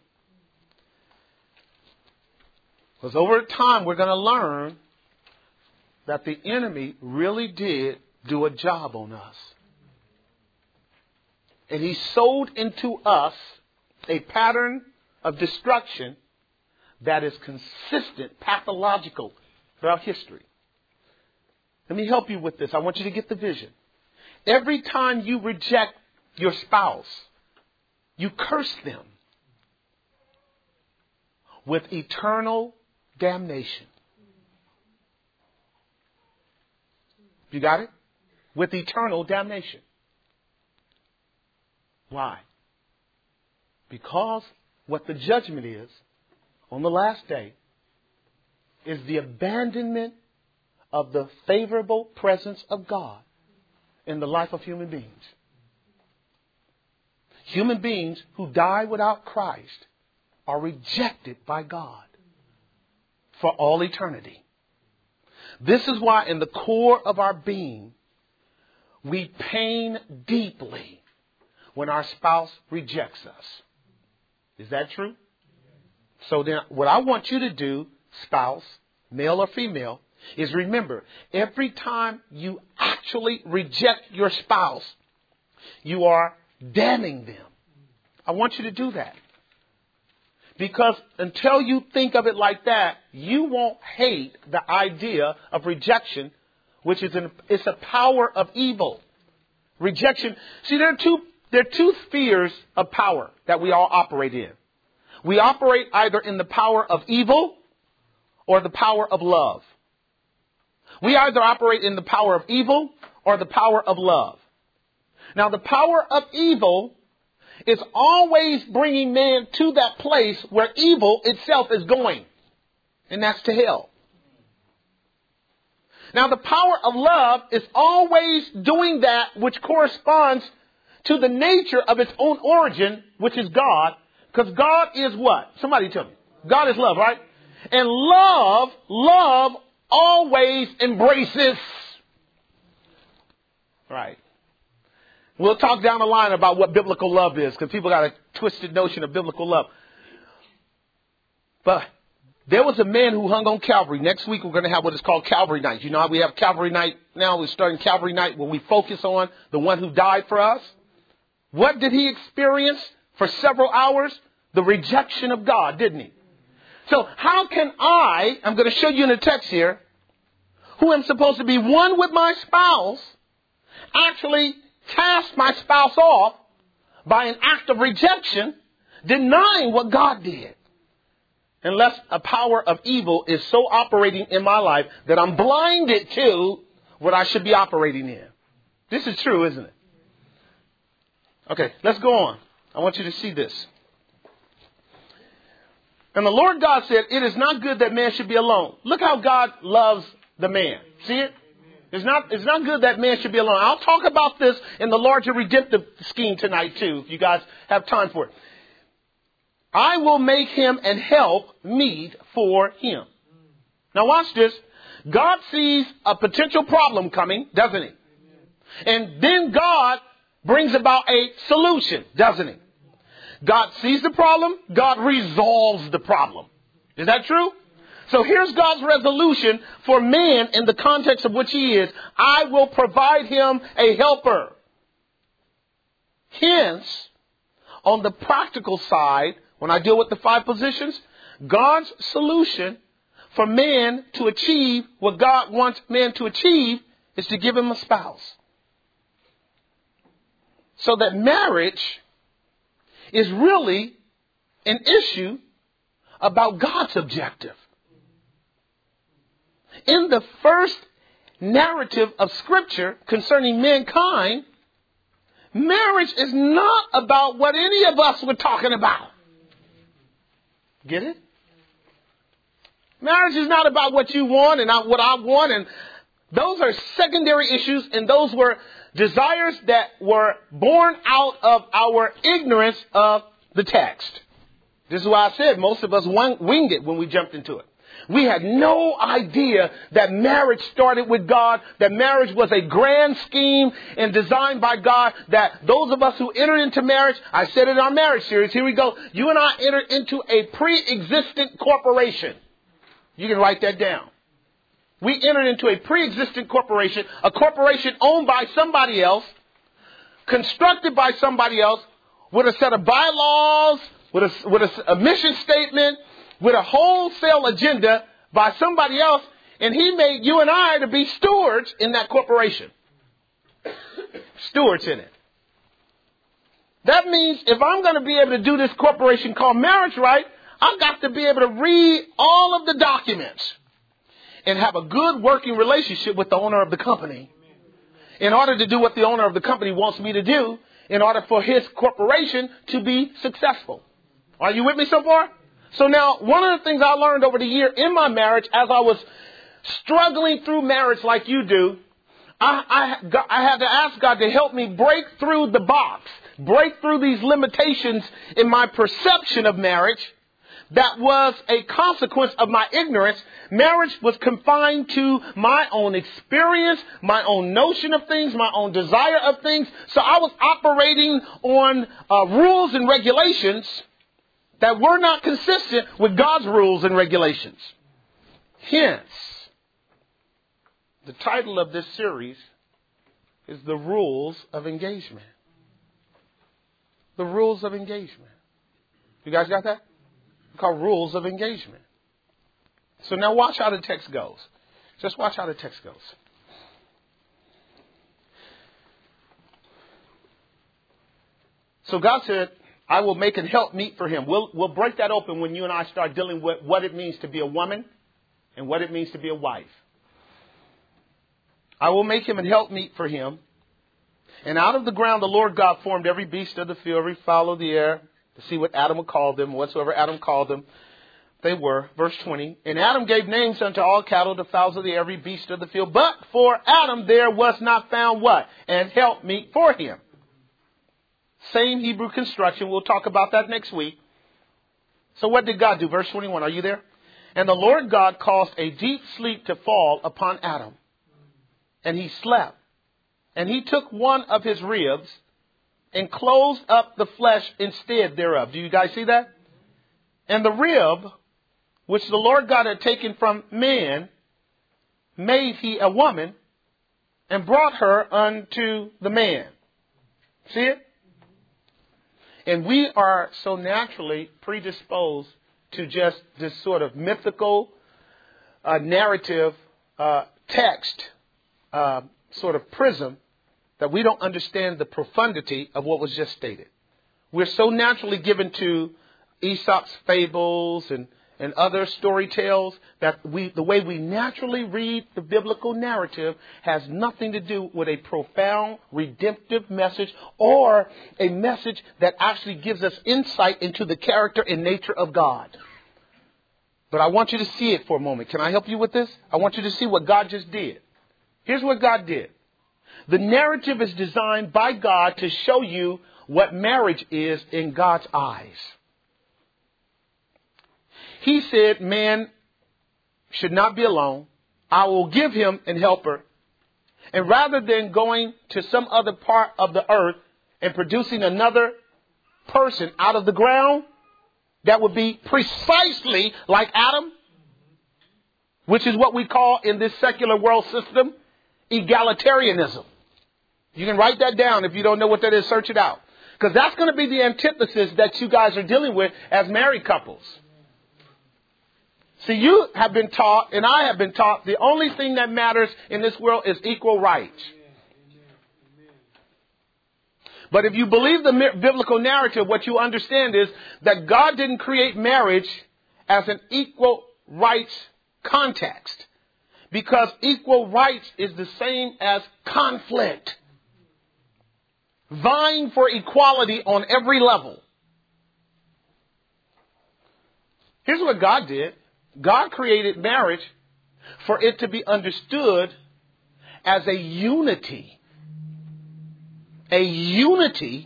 Speaker 1: Because over time, we're going to learn that the enemy really did do a job on us. And he sowed into us a pattern of destruction that is consistent, pathological throughout history. Let me help you with this. I want you to get the vision. Every time you reject your spouse, you curse them with eternal damnation. You got it? With eternal damnation. Why? Because what the judgment is on the last day is the abandonment of the favorable presence of God in the life of human beings. Human beings who die without Christ are rejected by God for all eternity. This is why in the core of our being, we pain deeply when our spouse rejects us. Is that true? So then what I want you to do spouse, male or female, is remember, every time you actually reject your spouse, you are damning them. I want you to do that. Because until you think of it like that, you won't hate the idea of rejection, which is an, it's a power of evil. Rejection. See, there are two, there are two spheres of power that we all operate in. We operate either in the power of evil or the power of love. We either operate in the power of evil or the power of love. Now, the power of evil is always bringing man to that place where evil itself is going. And that's to hell. Now, the power of love is always doing that which corresponds to the nature of its own origin, which is God. Because God is what? Somebody tell me. God is love, right? And love, love always embraces. Right. We'll talk down the line about what biblical love is, because people got a twisted notion of biblical love. But there was a man who hung on Calvary. Next week we're going to have what is called Calvary Night. You know how we have Calvary Night now? We're starting Calvary Night where we focus on the one who died for us. What did he experience for several hours? The rejection of God, didn't he? So how can I, I'm going to show you in the text here, who am supposed to be one with my spouse, actually cast my spouse off by an act of rejection, denying what God did. Unless a power of evil is so operating in my life that I'm blinded to what I should be operating in. This is true, isn't it? Okay, let's go on. I want you to see this. And the Lord God said, it is not good that man should be alone. Look how God loves the man. See it? It's not, it's not good that man should be alone. I'll talk about this in the larger redemptive scheme tonight, too, if you guys have time for it. I will make him and help meet for him. Now watch this. God sees a potential problem coming, doesn't he? And then God brings about a solution, doesn't he? God sees the problem. God resolves the problem. Is that true? So here's God's resolution for man in the context of which he is. I will provide him a helper. Hence, on the practical side, when I deal with the five positions, God's solution for man to achieve what God wants man to achieve is to give him a spouse. So that marriage is really an issue about God's objective. In the first narrative of Scripture concerning mankind, marriage is not about what any of us were talking about. Get it? Marriage is not about what you want and not what I want. And those are secondary issues. And those were desires that were born out of our ignorance of the text. This is why I said most of us winged it when we jumped into it. We had no idea that marriage started with God, that marriage was a grand scheme and designed by God, that those of us who entered into marriage, I said it in our marriage series, here we go, you and I entered into a pre-existent corporation. You can write that down. We entered into a pre-existent corporation, a corporation owned by somebody else, constructed by somebody else, with a set of bylaws, with a, with a, a mission statement, with a wholesale agenda by somebody else, and he made you and I to be stewards in that corporation. Stewards in it. That means if I'm going to be able to do this corporation called marriage right, I've got to be able to read all of the documents and have a good working relationship with the owner of the company in order to do what the owner of the company wants me to do in order for his corporation to be successful. Are you with me so far? So now, one of the things I learned over the year in my marriage, as I was struggling through marriage like you do, I, I, I had to ask God to help me break through the box, break through these limitations in my perception of marriage that was a consequence of my ignorance. Marriage was confined to my own experience, my own notion of things, my own desire of things. So I was operating on uh, rules and regulations that were not consistent with God's rules and regulations. Hence, the title of this series is The Rules of Engagement. The Rules of Engagement. You guys got that? It's called Rules of Engagement. So now watch how the text goes. Just watch how the text goes. So God said, I will make an help meet for him. We'll, we'll break that open when you and I start dealing with what it means to be a woman and what it means to be a wife. I will make him an help meet for him. And out of the ground the Lord God formed every beast of the field, every fowl of the air, to see what Adam would call them, whatsoever Adam called them, they were. Verse twenty. And Adam gave names unto all cattle, the fowls of the air, every beast of the field. But for Adam there was not found what? An help meet for him. Same Hebrew construction. We'll talk about that next week. So what did God do? Verse twenty-one. Are you there? And the Lord God caused a deep sleep to fall upon Adam. And he slept. And he took one of his ribs and closed up the flesh instead thereof. Do you guys see that? And the rib, which the Lord God had taken from man, made he a woman and brought her unto the man. See it? And we are so naturally predisposed to just this sort of mythical uh, narrative uh, text uh, sort of prism that we don't understand the profundity of what was just stated. We're so naturally given to Aesop's fables and, and other story tales that we, the way we naturally read the biblical narrative has nothing to do with a profound redemptive message or a message that actually gives us insight into the character and nature of God. But I want you to see it for a moment. Can I help you with this? I want you to see what God just did. Here's what God did. The narrative is designed by God to show you what marriage is in God's eyes. He said man should not be alone. I will give him an helper. And rather than going to some other part of the earth and producing another person out of the ground that would be precisely like Adam, which is what we call in this secular world system, egalitarianism. You can write that down. If you don't know what that is, search it out. Because that's going to be the antithesis that you guys are dealing with as married couples. See, you have been taught, and I have been taught, the only thing that matters in this world is equal rights. But if you believe the biblical narrative, what you understand is that God didn't create marriage as an equal rights context. Because equal rights is the same as conflict. Vying for equality on every level. Here's what God did. God created marriage for it to be understood as a unity. A unity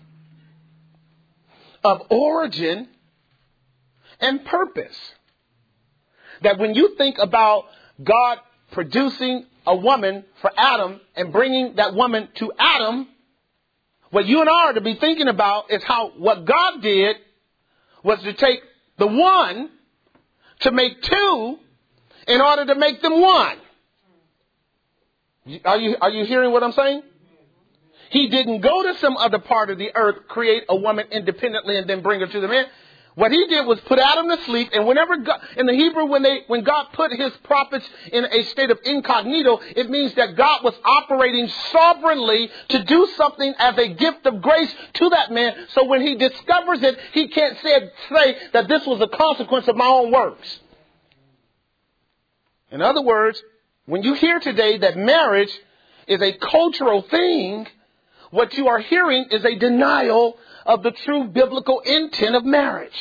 Speaker 1: of origin and purpose. That when you think about God producing a woman for Adam and bringing that woman to Adam, what you and I are to be thinking about is how what God did was to take the one to make two in order to make them one. Are you, are you hearing what I'm saying? He didn't go to some other part of the earth, create a woman independently and then bring her to the man. What he did was put Adam to sleep. And whenever God, in the Hebrew, when they, when God put his prophets in a state of incognito, it means that God was operating sovereignly to do something as a gift of grace to that man. So when he discovers it, he can't say, say that this was a consequence of my own works. In other words, when you hear today that marriage is a cultural thing, what you are hearing is a denial of the true biblical intent of marriage.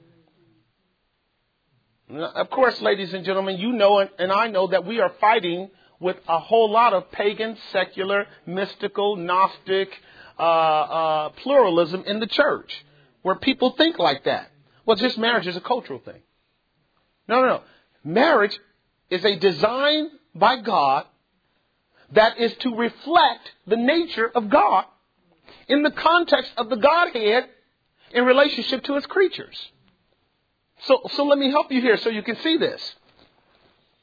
Speaker 1: Of course, ladies and gentlemen, you know and I know that we are fighting with a whole lot of pagan, secular, mystical, Gnostic uh, uh, pluralism in the church, where people think like that. Well, just marriage is a cultural thing. No, no, no. Marriage is a design by God that is to reflect the nature of God in the context of the Godhead in relationship to his creatures. So, so let me help you here so you can see this.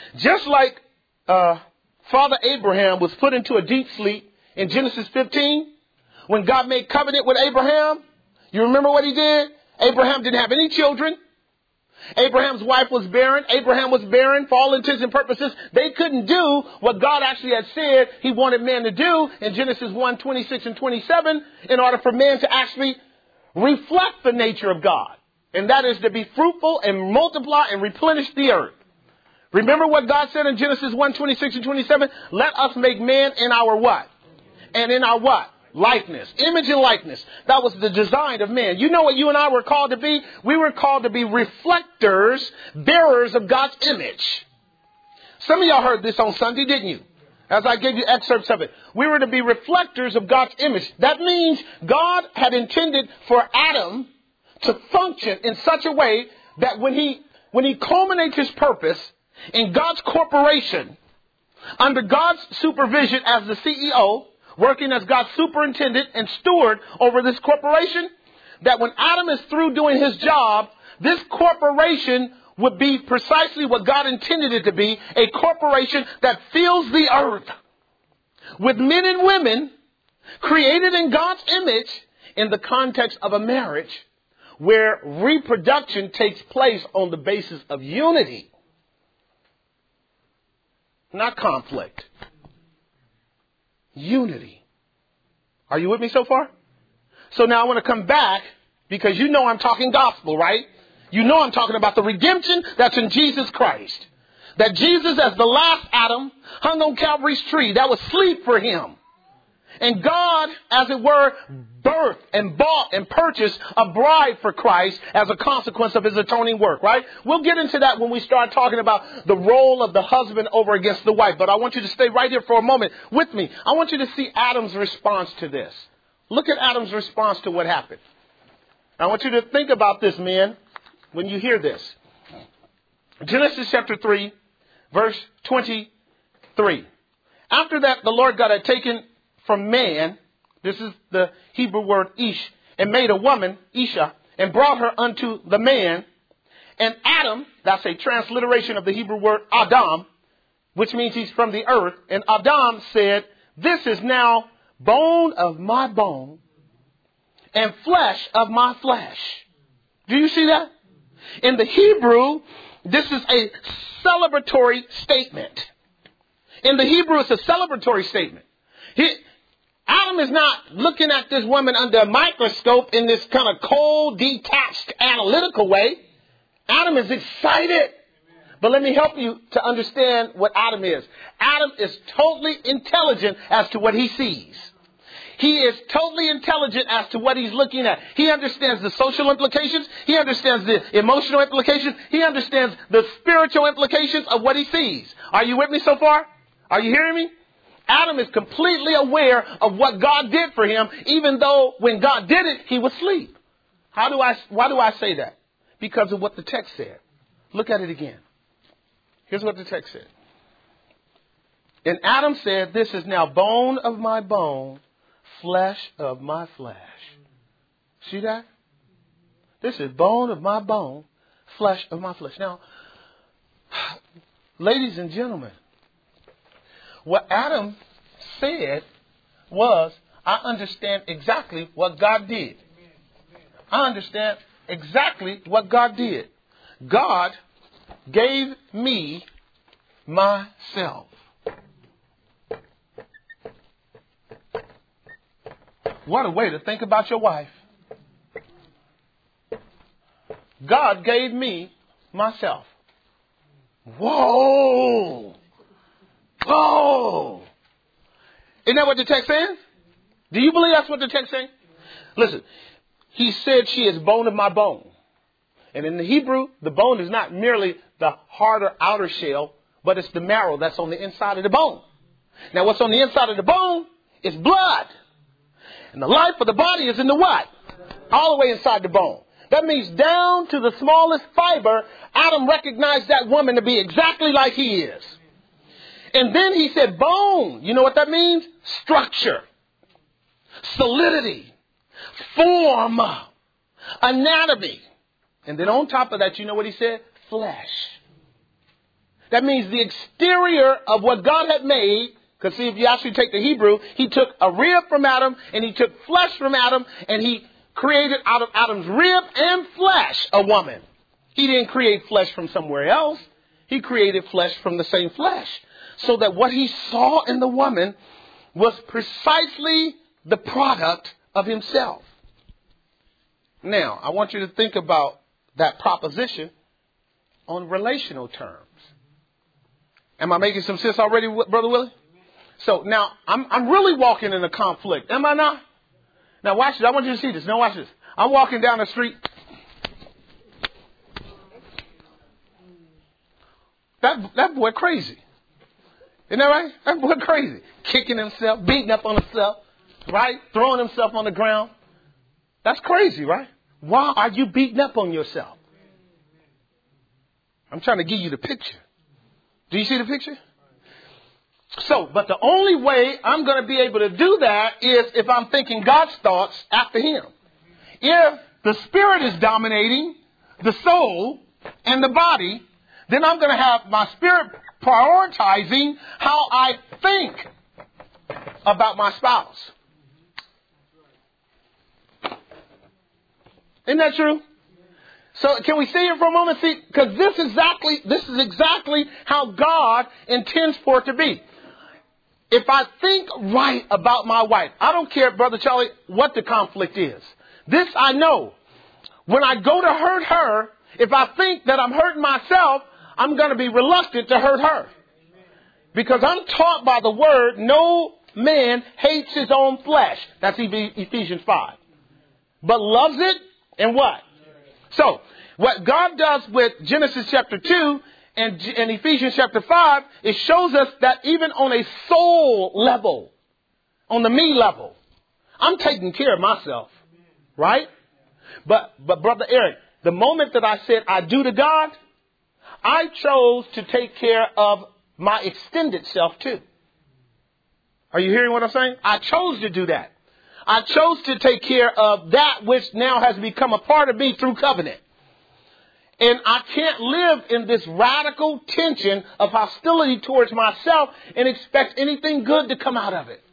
Speaker 1: Just like uh, Father Abraham was put into a deep sleep in Genesis fifteen, when God made covenant with Abraham, you remember what he did? Abraham didn't have any children. Abraham's wife was barren. Abraham was barren for all intents and purposes. They couldn't do what God actually had said he wanted man to do in Genesis one, twenty-six and twenty-seven in order for man to actually reflect the nature of God. And that is to be fruitful and multiply and replenish the earth. Remember what God said in Genesis one, twenty-six and twenty-seven? Let us make man in our what? And in our what? Likeness. Image and likeness. That was the design of man. You know what you and I were called to be? We were called to be reflectors, bearers of God's image. Some of y'all heard this on Sunday, didn't you? As I gave you excerpts of it. We were to be reflectors of God's image. That means God had intended for Adam to function in such a way that when he, when he culminates his purpose in God's corporation, under God's supervision as the C E O, working as God's superintendent and steward over this corporation, that when Adam is through doing his job, this corporation would be precisely what God intended it to be, a corporation that fills the earth with men and women created in God's image in the context of a marriage where reproduction takes place on the basis of unity, not conflict. Unity. Are you with me so far? So now I want to come back because you know I'm talking gospel, right? You know I'm talking about the redemption that's in Jesus Christ. That Jesus, as the last Adam, hung on Calvary's tree. That was sleep for him. And God, as it were, birthed and bought and purchased a bride for Christ as a consequence of his atoning work, right? We'll get into that when we start talking about the role of the husband over against the wife. But I want you to stay right here for a moment with me. I want you to see Adam's response to this. Look at Adam's response to what happened. I want you to think about this, men, when you hear this. Genesis chapter three, verse twenty-three. After that, the Lord God had taken from man, this is the Hebrew word ish, and made a woman, Isha, and brought her unto the man. And Adam, that's a transliteration of the Hebrew word Adam, which means he's from the earth. And Adam said, this is now bone of my bone and flesh of my flesh. Do you see that? In the Hebrew, this is a celebratory statement. In the Hebrew, it's a celebratory statement. He, Adam is not looking at this woman under a microscope in this kind of cold, detached, analytical way. Adam is excited. But let me help you to understand what Adam is. Adam is totally intelligent as to what he sees. He is totally intelligent as to what he's looking at. He understands the social implications. He understands the emotional implications. He understands the spiritual implications of what he sees. Are you with me so far? Are you hearing me? Adam is completely aware of what God did for him, even though when God did it, he was asleep. How do I, why do I say that? Because of what the text said. Look at it again. Here's what the text said. And Adam said, this is now bone of my bone, flesh of my flesh. See that? This is bone of my bone, flesh of my flesh. Now, ladies and gentlemen, what Adam said was, I understand exactly what God did. I understand exactly what God did. God gave me myself. What a way to think about your wife. God gave me myself. Whoa! Whoa! Isn't that what the text says? Do you believe that's what the text says? Listen, he said she is bone of my bone. And in the Hebrew, the bone is not merely the harder outer shell, but it's the marrow that's on the inside of the bone. Now, what's on the inside of the bone is blood. And the life of the body is in the what? All the way inside the bone. That means down to the smallest fiber, Adam recognized that woman to be exactly like he is. And then he said bone. You know what that means? Structure, solidity, form, anatomy. And then on top of that, you know what he said? Flesh. That means the exterior of what God had made. Because see, if you actually take the Hebrew, he took a rib from Adam and he took flesh from Adam and he created out of Adam's rib and flesh a woman. He didn't create flesh from somewhere else. He created flesh from the same flesh. So that what he saw in the woman was precisely the product of himself. Now, I want you to think about that proposition on relational terms. Am I making some sense already, Brother Willie? So now I'm, I'm really walking in a conflict. Am I not? Now watch this. I want you to see this. Now watch this. I'm walking down the street. That, that boy crazy. Isn't that right? That boy crazy. Kicking himself, beating up on himself, right? Throwing himself on the ground. That's crazy, right? Why are you beating up on yourself? I'm trying to give you the picture. Do you see the picture? So, but the only way I'm going to be able to do that is if I'm thinking God's thoughts after him. If the spirit is dominating the soul and the body, then I'm going to have my spirit prioritizing how I think about my spouse. Isn't that true? So can we stay here for a moment? See, because this exactly, this is exactly how God intends for it to be. If I think right about my wife, I don't care, Brother Charlie, what the conflict is. This I know. When I go to hurt her, if I think that I'm hurting myself, I'm going to be reluctant to hurt her. Because I'm taught by the word, no man hates his own flesh. That's Ephesians five. But loves it and what? So, what God does with Genesis chapter two and, and Ephesians chapter five, it shows us that even on a soul level, on the me level, I'm taking care of myself. Right? But, but Brother Eric, the moment that I said I do to God, I chose to take care of my extended self too. Are you hearing what I'm saying? I chose to do that. I chose to take care of that which now has become a part of me through covenant. And I can't live in this radical tension of hostility towards myself and expect anything good to come out of it.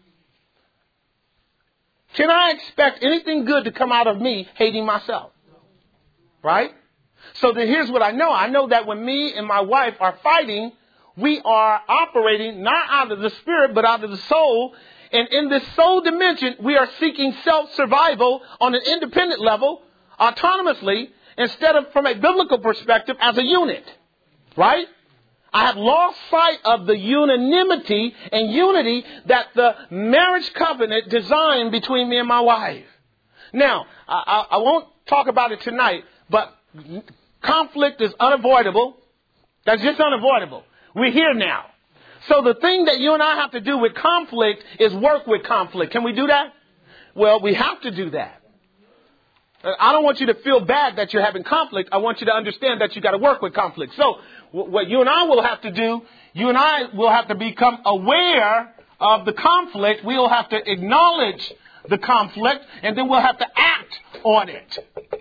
Speaker 1: Can I expect anything good to come out of me hating myself? Right? So then here's what I know. I know that when me and my wife are fighting, we are operating not out of the spirit, but out of the soul. And in this soul dimension, we are seeking self-survival on an independent level, autonomously, instead of from a biblical perspective as a unit. Right? I have lost sight of the unanimity and unity that the marriage covenant designed between me and my wife. Now, I, I, I won't talk about it tonight, but conflict is unavoidable. That's just unavoidable. We're here now. So the thing that you and I have to do with conflict is work with conflict. Can we do that? Well, we have to do that. I don't want you to feel bad that you're having conflict. I want you to understand that you got to work with conflict. So what you and I will have to do, you and I will have to become aware of the conflict. We will have to acknowledge the conflict, and then we'll have to act on it.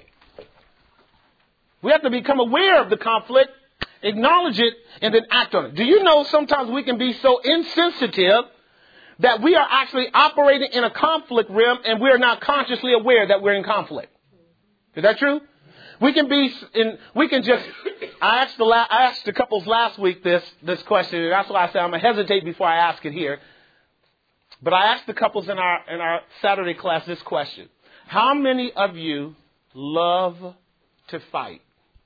Speaker 1: We have to become aware of the conflict, acknowledge it, and then act on it. Do you know sometimes we can be so insensitive that we are actually operating in a conflict realm and we are not consciously aware that we're in conflict? Is that true? We can be in, we can just, I asked the, la, I asked the couples last week this, this question, and that's why I said I'm going to hesitate before I ask it here. But I asked the couples in our, in our Saturday class this question. How many of you love to fight?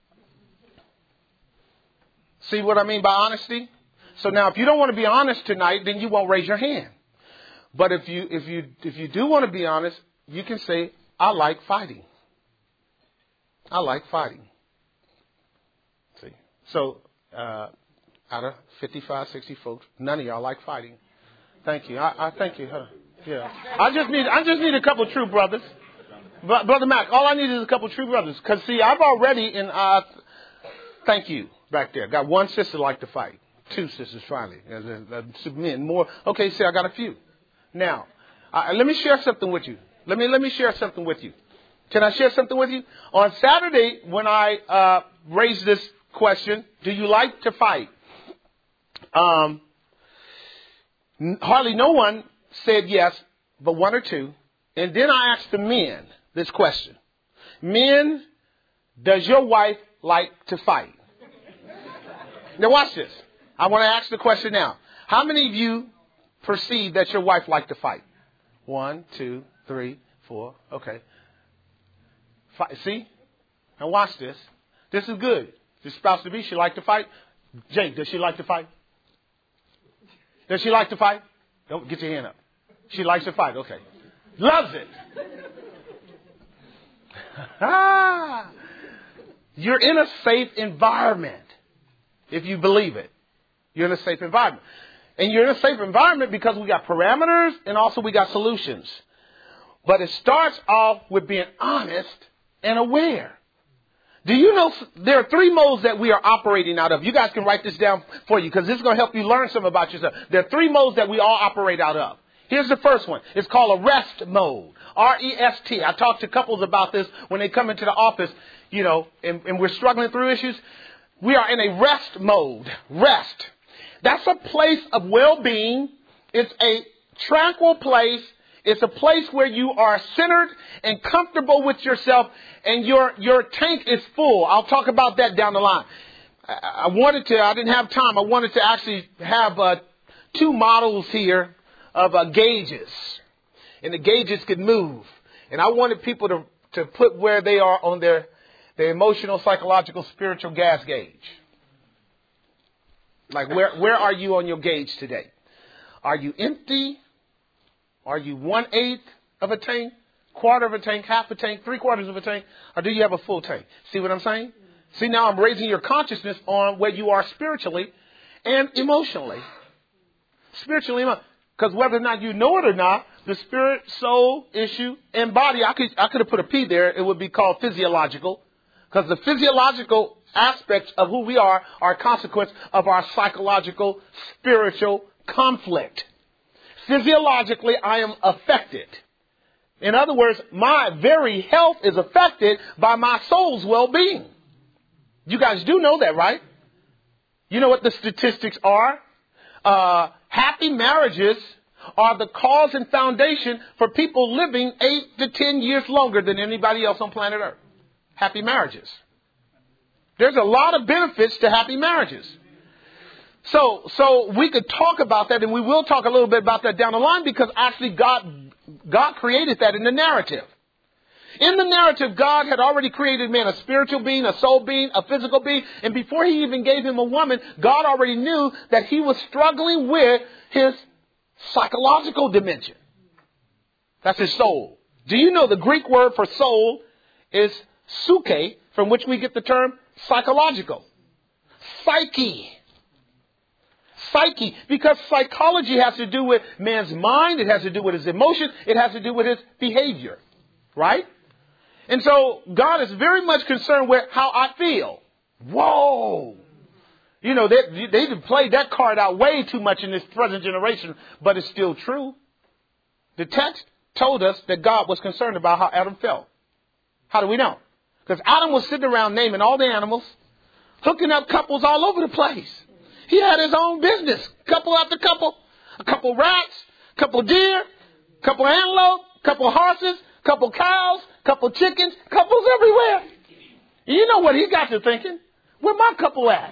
Speaker 1: See what I mean by honesty? So now if you don't want to be honest tonight, then you won't raise your hand. But if you, if you, if you do want to be honest, you can say, I like fighting. I like fighting. See, so uh, out of fifty-five, sixty folks, none of y'all like fighting. Thank you. I, I thank you. Huh? Yeah. I just need, I just need a couple true brothers. Brother Mac, all I need is a couple true brothers. Because see, I've already in. Uh, thank you back there. Got one sister like to fight. Two sisters finally. Men more. Okay, see, I got a few. Now, uh, let me share something with you. Let me let me share something with you. Can I share something with you? On Saturday, when I uh, raised this question, do you like to fight? Um, hardly no one said yes, but one or two. And then I asked the men this question. Men, does your wife like to fight? Now watch this. I want to ask the question now. How many of you perceive that your wife liked to fight? One, two, three, four. Okay. Fight. See? Now watch this. This is good. Your spouse to be, she like to fight. Jake, does she like to fight? Does she like to fight? Don't get your hand up. She likes to fight. Okay. Loves it. Ah, you're in a safe environment. If you believe it, you're in a safe environment. And you're in a safe environment because we got parameters and also we got solutions. But it starts off with being honest and aware. Do you know there are three modes that we are operating out of? You guys can write this down for you because this is going to help you learn something about yourself. There are three modes that we all operate out of. Here's the first one. It's called a rest mode. R E S T. I talk to couples about this when they come into the office, you know, and, and we're struggling through issues. We are in a rest mode. Rest. That's a place of well-being. It's a tranquil place. It's a place where you are centered and comfortable with yourself and your, your tank is full. I'll talk about that down the line. I, I wanted to, I didn't have time. I wanted to actually have uh, two models here of uh, gauges. And the gauges could move. And I wanted people to, to put where they are on their, their emotional, psychological, spiritual gas gauge. Like where, where are you on your gauge today? Are you empty? Are you one-eighth of a tank, quarter of a tank, half a tank, three quarters of a tank? Or do you have a full tank? See what I'm saying? See, now I'm raising your consciousness on where you are spiritually and emotionally. Spiritually, because whether or not you know it or not, the spirit, soul issue, and body, I could I could have put a P there. It would be called physiological. Because the physiological aspects of who we are are a consequence of our psychological, spiritual conflict. Physiologically, I am affected. In other words, my very health is affected by my soul's well-being. You guys do know that, right? You know what the statistics are? Uh, happy marriages are the cause and foundation for people living eight to ten years longer than anybody else on planet Earth. Happy marriages. There's a lot of benefits to happy marriages. So, so we could talk about that, and we will talk a little bit about that down the line because actually God, God created that in the narrative. In the narrative, God had already created man, a spiritual being, a soul being, a physical being. And before he even gave him a woman, God already knew that he was struggling with his psychological dimension. That's his soul. Do you know the Greek word for soul is psyche, from which we get the term psychological? Psyche. Psyche. Because psychology has to do with man's mind. It has to do with his emotions. It has to do with his behavior. Right? And so God is very much concerned with how I feel. Whoa. You know, they, they played that card out way too much in this present generation, but it's still true. The text told us that God was concerned about how Adam felt. How do we know? Because Adam was sitting around naming all the animals, hooking up couples all over the place. He had his own business, couple after couple, a couple rats, couple deer, couple antelope, couple horses, couple cows, couple chickens, couples everywhere. You know what he got to thinking? Where my couple at?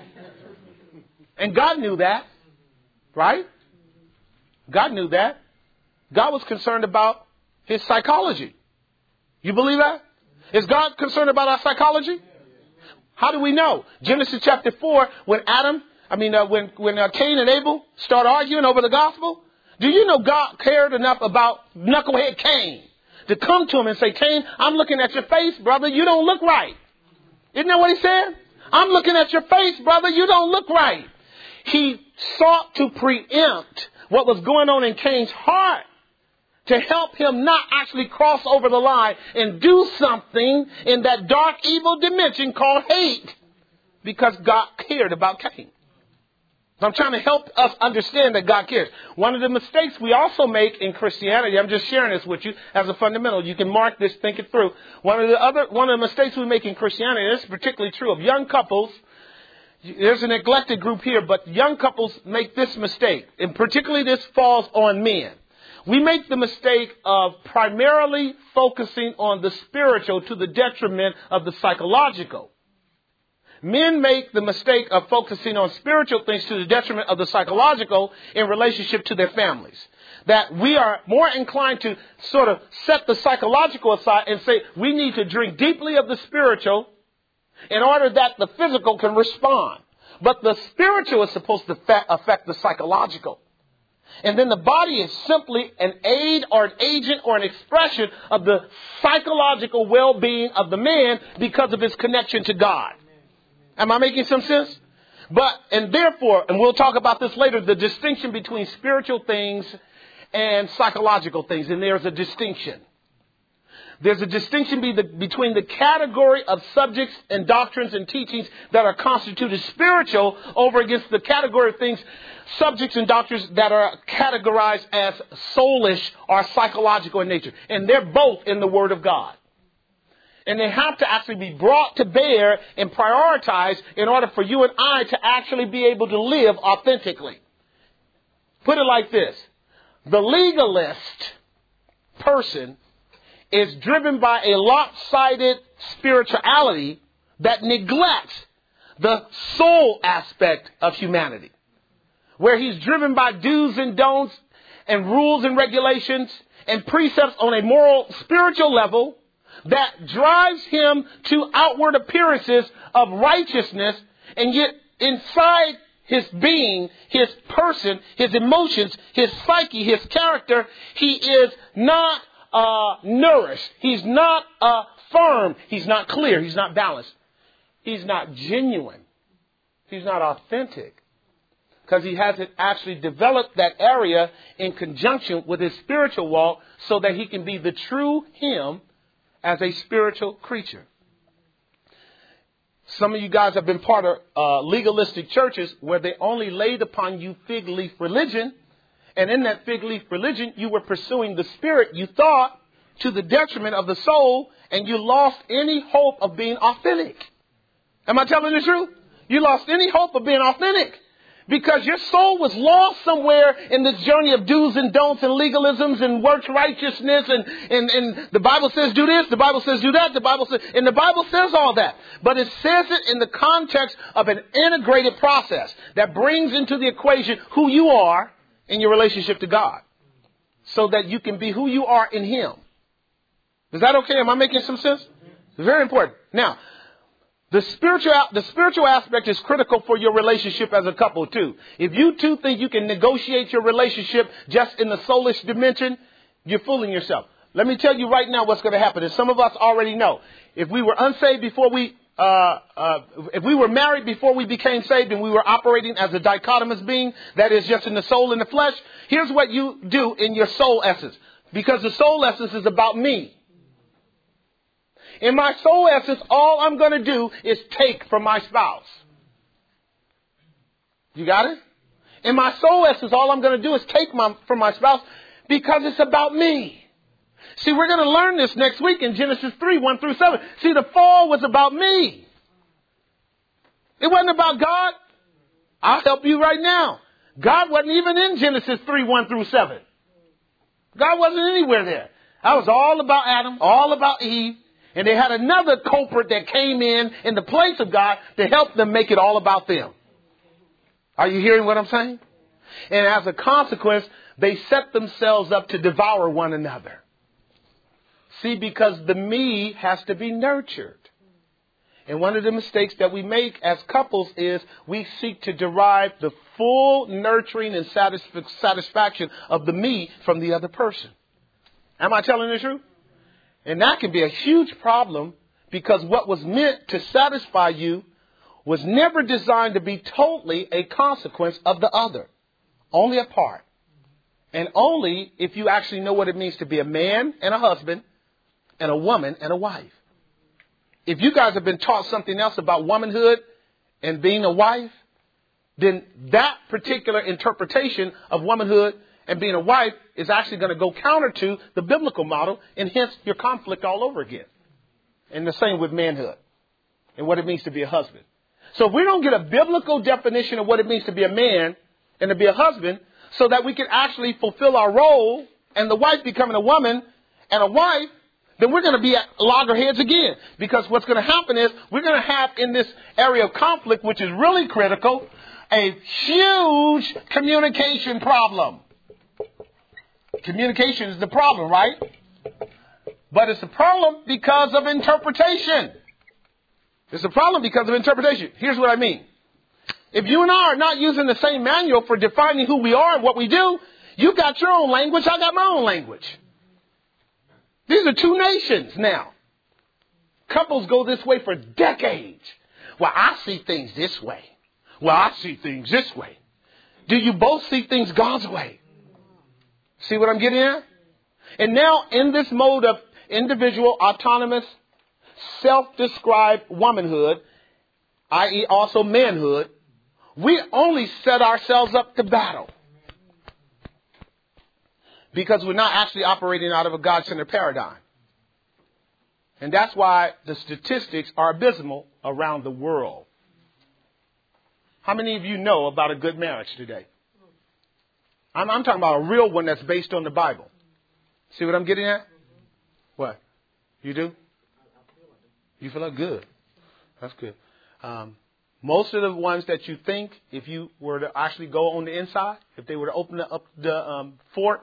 Speaker 1: And God knew that, right? God knew that. God was concerned about his psychology. You believe that? Is God concerned about our psychology? How do we know? Genesis chapter four, when Adam, I mean, uh, when, when uh, Cain and Abel start arguing over the gospel, do you know God cared enough about knucklehead Cain to come to him and say, Cain, I'm looking at your face, brother. You don't look right. Isn't that what he said? I'm looking at your face, brother. You don't look right. He sought to preempt what was going on in Cain's heart to help him not actually cross over the line and do something in that dark, evil dimension called hate, because God cared about Cain. So I'm trying to help us understand that God cares. One of the mistakes we also make in Christianity, I'm just sharing this with you as a fundamental. You can mark this, think it through. One of the other, one of the mistakes we make in Christianity, and this is particularly true of young couples. there's a neglected group here, but young couples make this mistake, and particularly this falls on men. We make the mistake of primarily focusing on the spiritual to the detriment of the psychological. Men make the mistake of focusing on spiritual things to the detriment of the psychological in relationship to their families. That we are more inclined to sort of set the psychological aside and say we need to drink deeply of the spiritual in order that the physical can respond. But the spiritual is supposed to fa- affect the psychological. And then the body is simply an aid or an agent or an expression of the psychological well-being of the man because of his connection to God. Am I making some sense? But, and therefore, and we'll talk about this later, the distinction between spiritual things and psychological things. And there's a distinction. There's a distinction be the, between the category of subjects and doctrines and teachings that are constituted spiritual over against the category of things, subjects and doctrines that are categorized as soulish or psychological in nature. And they're both in the Word of God. And they have to actually be brought to bear and prioritized in order for you and I to actually be able to live authentically. Put it like this. The legalist person is driven by a lopsided spirituality that neglects the soul aspect of humanity. Where he's driven by do's and don'ts and rules and regulations and precepts on a moral, spiritual level that drives him to outward appearances of righteousness, and yet inside his being, his person, his emotions, his psyche, his character, he is not uh, nourished. He's not uh, firm. He's not clear. He's not balanced. He's not genuine. He's not authentic. Because he hasn't actually developed that area in conjunction with his spiritual walk so that he can be the true him as a spiritual creature. Some of you guys have been part of uh, legalistic churches where they only laid upon you fig leaf religion. And in that fig leaf religion, you were pursuing the spirit, you thought, to the detriment of the soul, and you lost any hope of being authentic. Am I telling the truth? You lost any hope of being authentic. Because your soul was lost somewhere in this journey of do's and don'ts and legalisms and works righteousness. And, and, and the Bible says do this. The Bible says do that. The Bible says, and the Bible says all that. But it says it in the context of an integrated process that brings into the equation who you are in your relationship to God. So that you can be who you are in Him. Is that okay? Am I making some sense? It's very important. Now, The spiritual, the spiritual aspect is critical for your relationship as a couple too. If you two think you can negotiate your relationship just in the soulish dimension, you're fooling yourself. Let me tell you right now what's going to happen. And some of us already know. If we were unsaved before we, uh, uh, if we were married before we became saved and we were operating as a dichotomous being, that is just in the soul and the flesh, here's what you do in your soul essence. Because the soul essence is about me. In my soul essence, all I'm going to do is take from my spouse. You got it? In my soul essence, all I'm going to do is take my, from my spouse because it's about me. See, we're going to learn this next week in Genesis three, one through seven. See, the fall was about me. It wasn't about God. I'll help you right now. God wasn't even in Genesis three, one through seven. God wasn't anywhere there. That was all about Adam, all about Eve. And they had another culprit that came in in the place of God to help them make it all about them. Are you hearing what I'm saying? And as a consequence, they set themselves up to devour one another. See, because the me has to be nurtured. And one of the mistakes that we make as couples is we seek to derive the full nurturing and satisf- satisfaction of the me from the other person. Am I telling the truth? And that can be a huge problem because what was meant to satisfy you was never designed to be totally a consequence of the other. Only a part. And only if you actually know what it means to be a man and a husband and a woman and a wife. If you guys have been taught something else about womanhood and being a wife, then that particular interpretation of womanhood and being a wife is actually going to go counter to the biblical model, and hence your conflict all over again. And the same with manhood and what it means to be a husband. So if we don't get a biblical definition of what it means to be a man and to be a husband, so that we can actually fulfill our role and the wife becoming a woman and a wife, then we're going to be at loggerheads again. Because what's going to happen is we're going to have in this area of conflict, which is really critical, a huge communication problem. Communication is the problem, right? But it's a problem because of interpretation. It's a problem because of interpretation. Here's what I mean. If you and I are not using the same manual for defining who we are and what we do, you got your own language, I got my own language. These are two nations now. Couples go this way for decades. Well, I see things this way. Well, I see things this way. Do you both see things God's way? See what I'm getting at? And now in this mode of individual, autonomous, self-described womanhood, that is also manhood, we only set ourselves up to battle. Because we're not actually operating out of a God-centered paradigm. And that's why the statistics are abysmal around the world. How many of you know about a good marriage today? I'm, I'm talking about a real one that's based on the Bible. See what I'm getting at? What? You do? You feel like good. That's good. Um, most of the ones that you think, if you were to actually go on the inside, if they were to open up the um, fort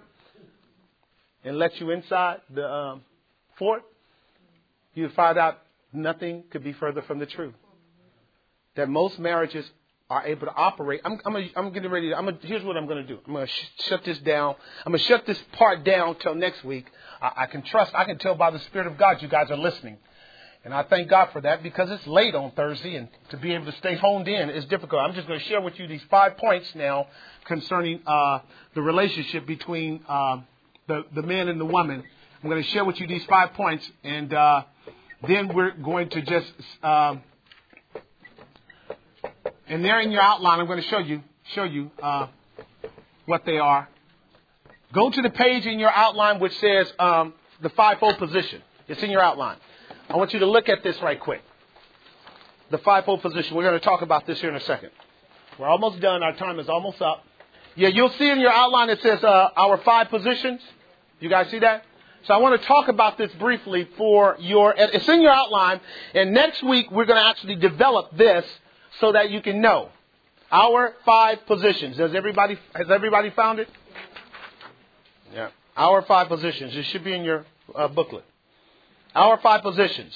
Speaker 1: and let you inside the um, fort, you'd find out nothing could be further from the truth. That most marriages are able to operate. I'm, I'm, a, I'm getting ready. To, I'm a, here's what I'm going to do. I'm going to sh- shut this down. I'm going to shut this part down till next week. I, I can trust. I can tell by the Spirit of God you guys are listening. And I thank God for that because it's late on Thursday and to be able to stay honed in is difficult. I'm just going to share with you these five points now concerning uh, the relationship between uh, the, the man and the woman. I'm going to share with you these five points and uh, then we're going to just... Uh, And there in your outline, I'm going to show you show you uh, what they are. Go to the page in your outline which says um, the fivefold position. It's in your outline. I want you to look at this right quick. The fivefold position. We're going to talk about this here in a second. We're almost done. Our time is almost up. Yeah, you'll see in your outline it says uh, our five positions. You guys see that? So I want to talk about this briefly for your... It's in your outline. And next week, we're going to actually develop this so that you can know our five positions. Does everybody, has everybody found it? Yeah. Our five positions. It should be in your uh, booklet. Our five positions.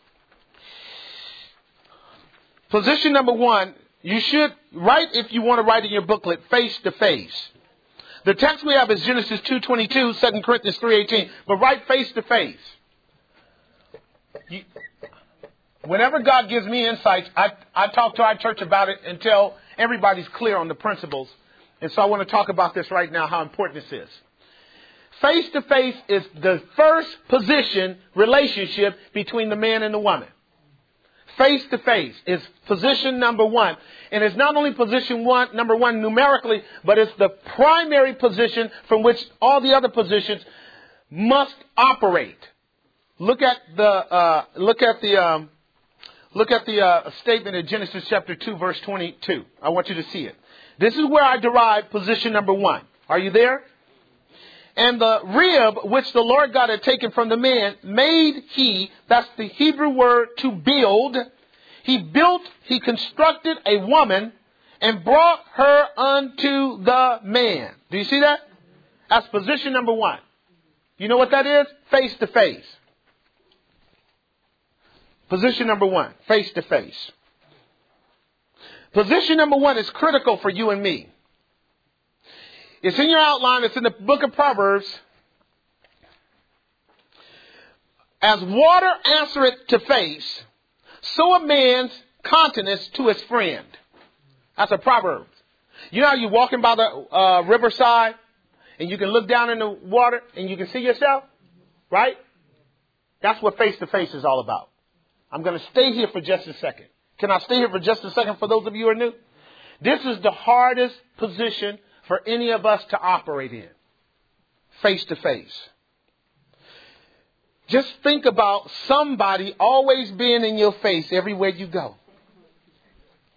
Speaker 1: Position number one, you should write, if you want to write in your booklet, face to face. The text we have is Genesis two twenty-two, Second Corinthians three eighteen. But write face to face. You, Whenever God gives me insights, I, I talk to our church about it until everybody's clear on the principles. And so I want to talk about this right now, how important this is. Face-to-face is the first position relationship between the man and the woman. Face-to-face is position number one. And it's not only position one, number one numerically, but it's the primary position from which all the other positions must operate. Look at the, uh, look at the, um, Look at the uh, statement in Genesis chapter two, verse twenty-two. I want you to see it. This is where I derive position number one. Are you there? And the rib which the Lord God had taken from the man made he, that's the Hebrew word to build. He built, he constructed a woman and brought her unto the man. Do you see that? That's position number one. You know what that is? Face to face. Position number one, face to face. Position number one is critical for you and me. It's in your outline. It's in the book of Proverbs. As water answereth to face, so a man's countenance to his friend. That's a proverb. You know how you're walking by the uh, riverside and you can look down in the water and you can see yourself? Right? That's what face to face is all about. I'm going to stay here for just a second. Can I stay here for just a second for those of you who are new? This is the hardest position for any of us to operate in. Face to face. Just think about somebody always being in your face everywhere you go.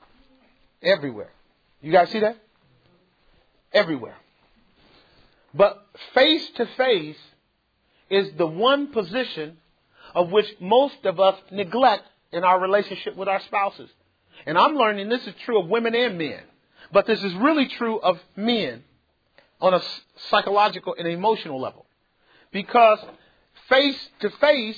Speaker 1: Everywhere. You guys see that? Everywhere. But face to face is the one position of which most of us neglect in our relationship with our spouses. And I'm learning this is true of women and men. But this is really true of men on a psychological and emotional level. Because face to face,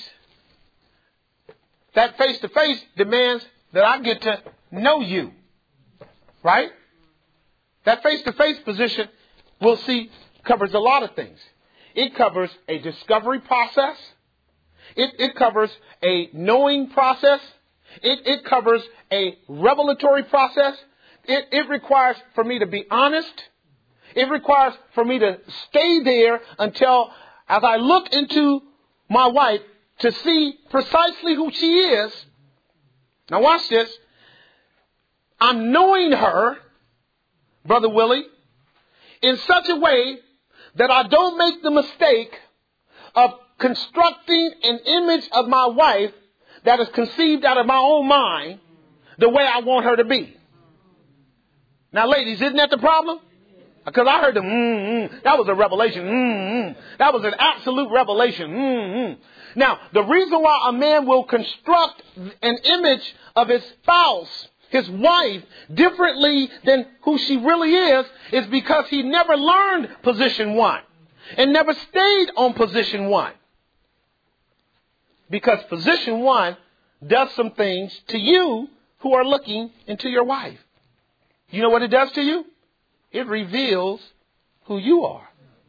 Speaker 1: that face to face demands that I get to know you. Right? That face to face position, we'll see, covers a lot of things. It covers a discovery process. It, it covers a knowing process. It, it covers a revelatory process. It, it requires for me to be honest. It requires for me to stay there until, as I look into my wife, to see precisely who she is. Now watch this. I'm knowing her, Brother Willie, in such a way that I don't make the mistake of constructing an image of my wife that is conceived out of my own mind the way I want her to be. Now, ladies, isn't that the problem? Because I heard the mm-hmm. That was a revelation. Mm-hmm. That was an absolute revelation. Mm-hmm. Now, the reason why a man will construct an image of his spouse, his wife, differently than who she really is, is because he never learned position one and never stayed on position one. Because position one does some things to you who are looking into your wife. You know what it does to you? It reveals who you are.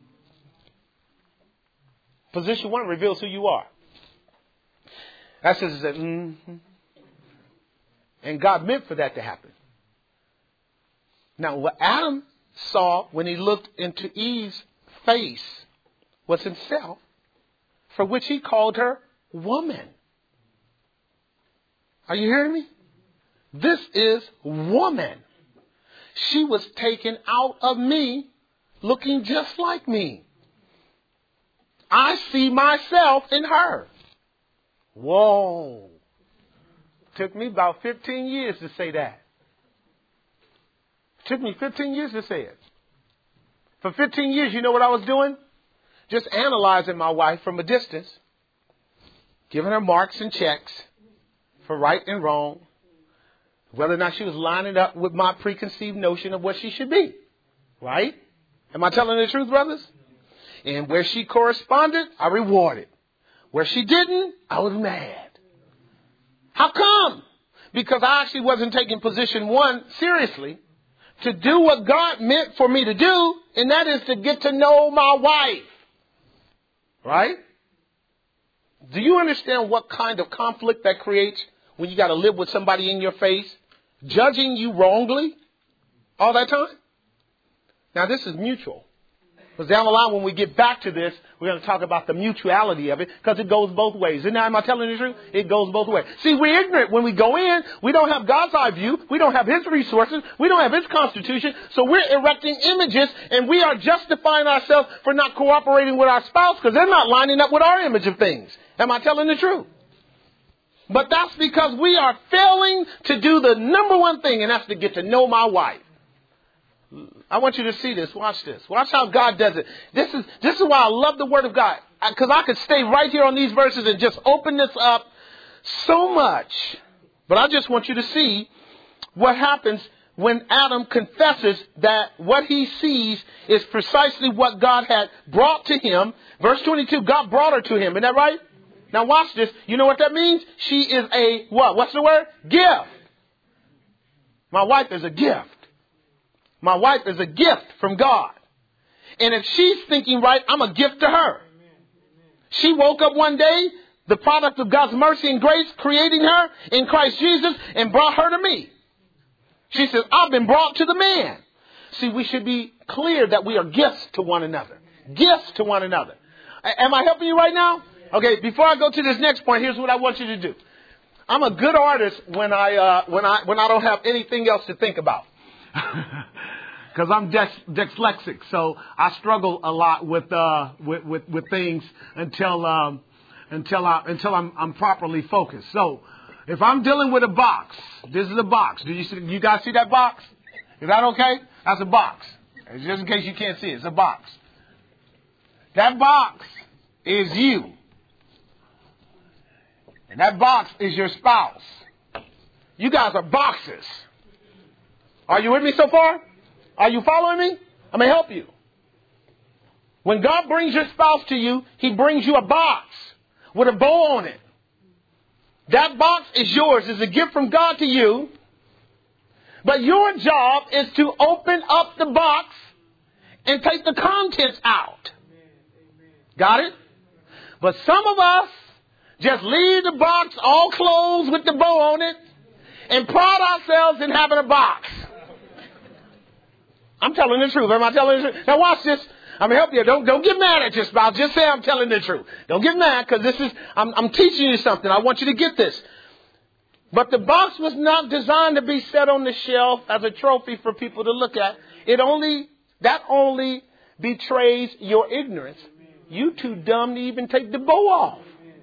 Speaker 1: Position one reveals who you are. That says that, mm-hmm. And God meant for that to happen. Now, what Adam saw when he looked into Eve's face was himself, for which he called her woman. Are you hearing me? This is woman. She was taken out of me, looking just like me. I see myself in her. Whoa. Took me about fifteen years to say that. Took me fifteen years to say it. For fifteen years, you know what I was doing? Just analyzing my wife from a distance. Giving her marks and checks for right and wrong. Whether or not she was lining up with my preconceived notion of what she should be. Right? Am I telling the truth, brothers? And where she corresponded, I rewarded. Where she didn't, I was mad. How come? Because I actually wasn't taking position one seriously to do what God meant for me to do, and that is to get to know my wife. Right? Do you understand what kind of conflict that creates when you got to live with somebody in your face, judging you wrongly all that time? Now, this is mutual. Because down the line, when we get back to this, we're going to talk about the mutuality of it, because it goes both ways. Isn't that, am I telling the truth? It goes both ways. See, we're ignorant when we go in. We don't have God's eye view. We don't have His resources. We don't have His constitution. So we're erecting images, and we are justifying ourselves for not cooperating with our spouse because they're not lining up with our image of things. Am I telling the truth? But that's because we are failing to do the number one thing, and that's to get to know my wife. I want you to see this. Watch this. Watch how God does it. This is this is why I love the Word of God. Because I could stay right here on these verses and just open this up so much. But I just want you to see what happens when Adam confesses that what he sees is precisely what God had brought to him. Verse twenty-two, God brought her to him. Isn't that right? Now watch this. You know what that means? She is a what? What's the word? Gift. My wife is a gift. My wife is a gift from God. And if she's thinking right, I'm a gift to her. She woke up one day, the product of God's mercy and grace, creating her in Christ Jesus, and brought her to me. She says, I've been brought to the man. See, we should be clear that we are gifts to one another. Gifts to one another. Am I helping you right now? Okay, before I go to this next point, here's what I want you to do. I'm a good artist when I uh, when I when I don't have anything else to think about. Because I'm dex- dyslexic, so I struggle a lot with uh, with, with, with things until um, until I until I'm, I'm properly focused. So If I'm dealing with a box, this is a box. Do you see, you guys see that box? Is that okay? That's a box. Just in case you can't see it, it's a box. That box is you. And that box is your spouse. You guys are boxes. Are you with me so far? Are you following me? I'm going to help you. When God brings your spouse to you, he brings you a box with a bow on it. That box is yours. It's a gift from God to you. But your job is to open up the box and take the contents out. Got it? But some of us just leave the box all closed with the bow on it and pride ourselves in having a box. I'm telling the truth. Am I telling the truth? Now watch this. I'm going to help you. Don't, don't get mad at your spouse. Just say I'm telling the truth. Don't get mad because this is, I'm, I'm teaching you something. I want you to get this. But the box was not designed to be set on the shelf as a trophy for people to look at. It only, that only betrays your ignorance. You too dumb to even take the bow off.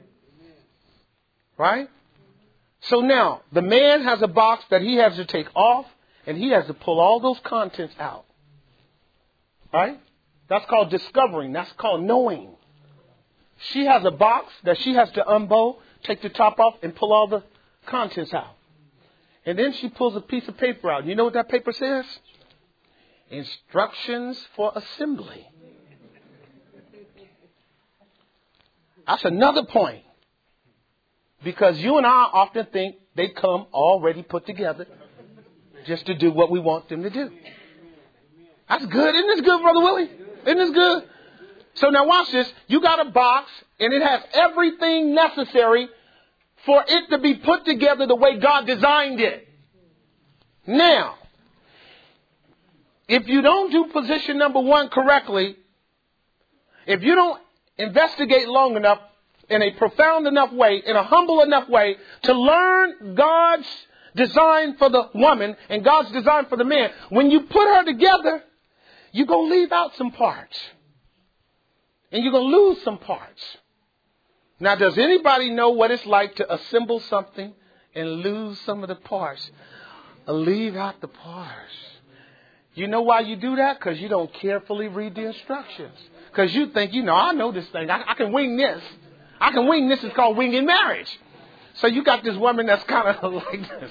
Speaker 1: Right? So now, the man has a box that he has to take off, and he has to pull all those contents out. Right? That's called discovering. That's called knowing. She has a box that she has to unbow, take the top off, and pull all the contents out. And then she pulls a piece of paper out. You know what that paper says? Instructions for assembly. That's another point. Because you and I often think they come already put together just to do what we want them to do. That's good. Isn't this good, Brother Willie? Isn't this good? So now watch this. You got a box and it has everything necessary for it to be put together the way God designed it. Now, if you don't do position number one correctly, if you don't investigate long enough, in a profound enough way, in a humble enough way, to learn God's design for the woman and God's design for the man, when you put her together, you're going to leave out some parts. And you're going to lose some parts. Now, does anybody know what it's like to assemble something and lose some of the parts? Or leave out the parts. You know why you do that? Because you don't carefully read the instructions. Because you think, you know, I know this thing. I, I can wing this. I can wing this. It's called winging marriage. So you got this woman that's kind of like this.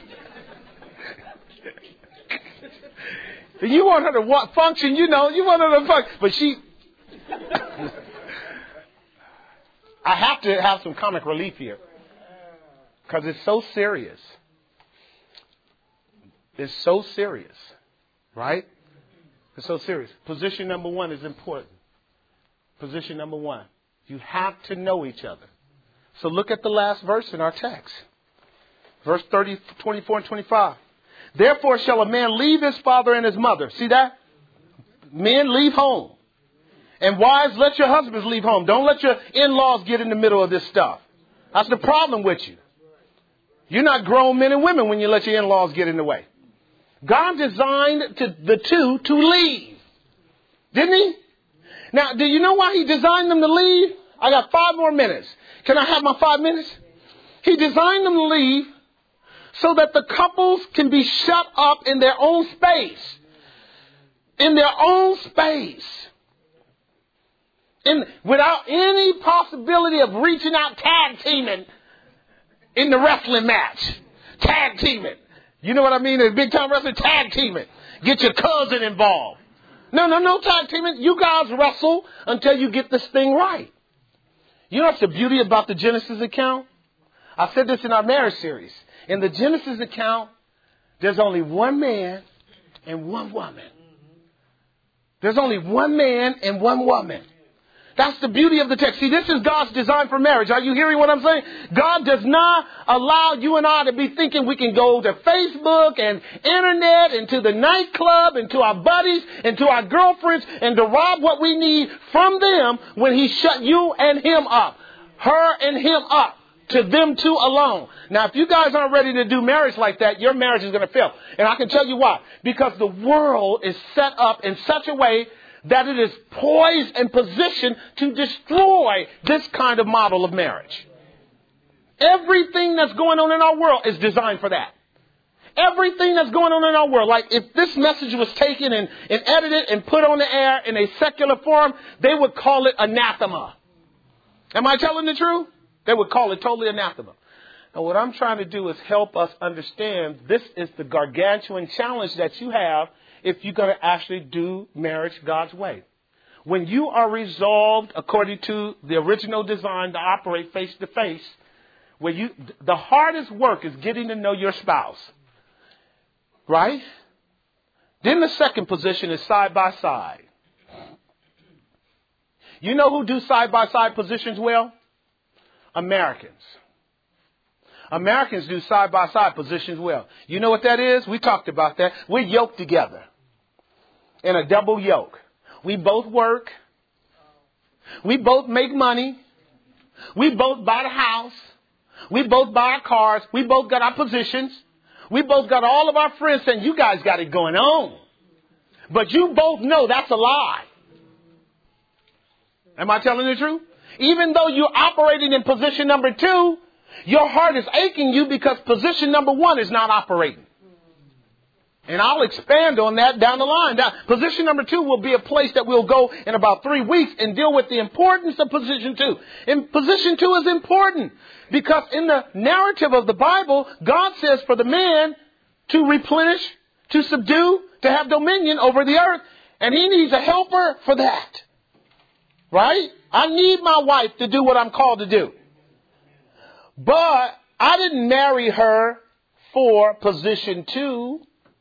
Speaker 1: You want her to what, function, you know, you want her to function. But she... I have to have some comic relief here. Because it's so serious. It's so serious. Right? It's so serious. Position number one is important. Position number one. You have to know each other. So look at the last verse in our text. Verse thirty, twenty-four and twenty-five. Therefore shall a man leave his father and his mother. See that? Men, leave home. And wives, let your husbands leave home. Don't let your in-laws get in the middle of this stuff. That's the problem with you. You're not grown men and women when you let your in-laws get in the way. God designed to, the two to leave. Didn't he? Now, do you know why he designed them to leave? I got five more minutes. Can I have my five minutes? He designed them to leave so that the couples can be shut up in their own space. In their own space. In, without any possibility of reaching out tag teaming in the wrestling match. Tag teaming. You know what I mean? In big time wrestling, tag teaming. Get your cousin involved. No, no, no tag teaming. You guys wrestle until you get this thing right. You know what's the beauty about the Genesis account? I said this in our marriage series. In the Genesis account, there's only one man and one woman. There's only one man and one woman. That's the beauty of the text. See, this is God's design for marriage. Are you hearing what I'm saying? God does not allow you and I to be thinking we can go to Facebook and internet and to the nightclub and to our buddies and to our girlfriends and derive what we need from them when he shut you and him up. Her and him up. To them two alone. Now, if you guys aren't ready to do marriage like that, your marriage is going to fail. And I can tell you why. Because the world is set up in such a way that it is poised and positioned to destroy this kind of model of marriage. Everything that's going on in our world is designed for that. Everything that's going on in our world. Like if this message was taken and, and edited and put on the air in a secular form, they would call it anathema. Am I telling the truth? They would call it totally anathema. And what I'm trying to do is help us understand this is the gargantuan challenge that you have if you're going to actually do marriage God's way. When you are resolved according to the original design to operate face to face, where you, the hardest work is getting to know your spouse. Right? Then the second position is side by side. You know who do side by side positions well? Americans. Americans do side by side positions well. You know what that is? We talked about that. We're yoked together in a double yoke. We both work. We both make money. We both buy the house. We both buy our cars. We both got our positions. We both got all of our friends saying, you guys got it going on. But you both know that's a lie. Am I telling the truth? Even though you're operating in position number two, your heart is aching you because position number one is not operating. And I'll expand on that down the line. Now, position number two will be a place that we'll go in about three weeks and deal with the importance of position two. And position two is important because in the narrative of the Bible, God says for the man to replenish, to subdue, to have dominion over the earth. And he needs a helper for that. Right? I need my wife to do what I'm called to do. But I didn't marry her for position two.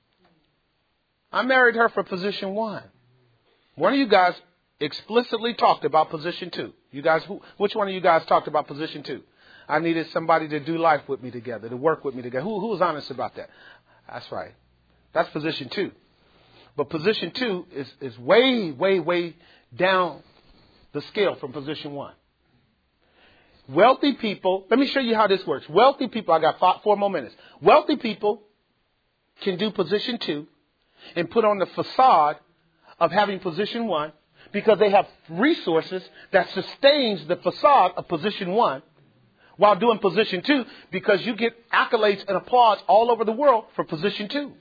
Speaker 1: I married her for position one. One of you guys explicitly talked about position two. You guys, who, which one of you guys talked about position two? I needed somebody to do life with me together, to work with me together. Who, who was honest about that? That's right. That's position two. But position two is, is way, way, way down the scale from position one. Wealthy people, let me show you how this works. Wealthy people, I got five, four more minutes. Wealthy people can do position two and put on the facade of having position one because they have resources that sustains the facade of position one while doing position two because you get accolades and applause all over the world for position two.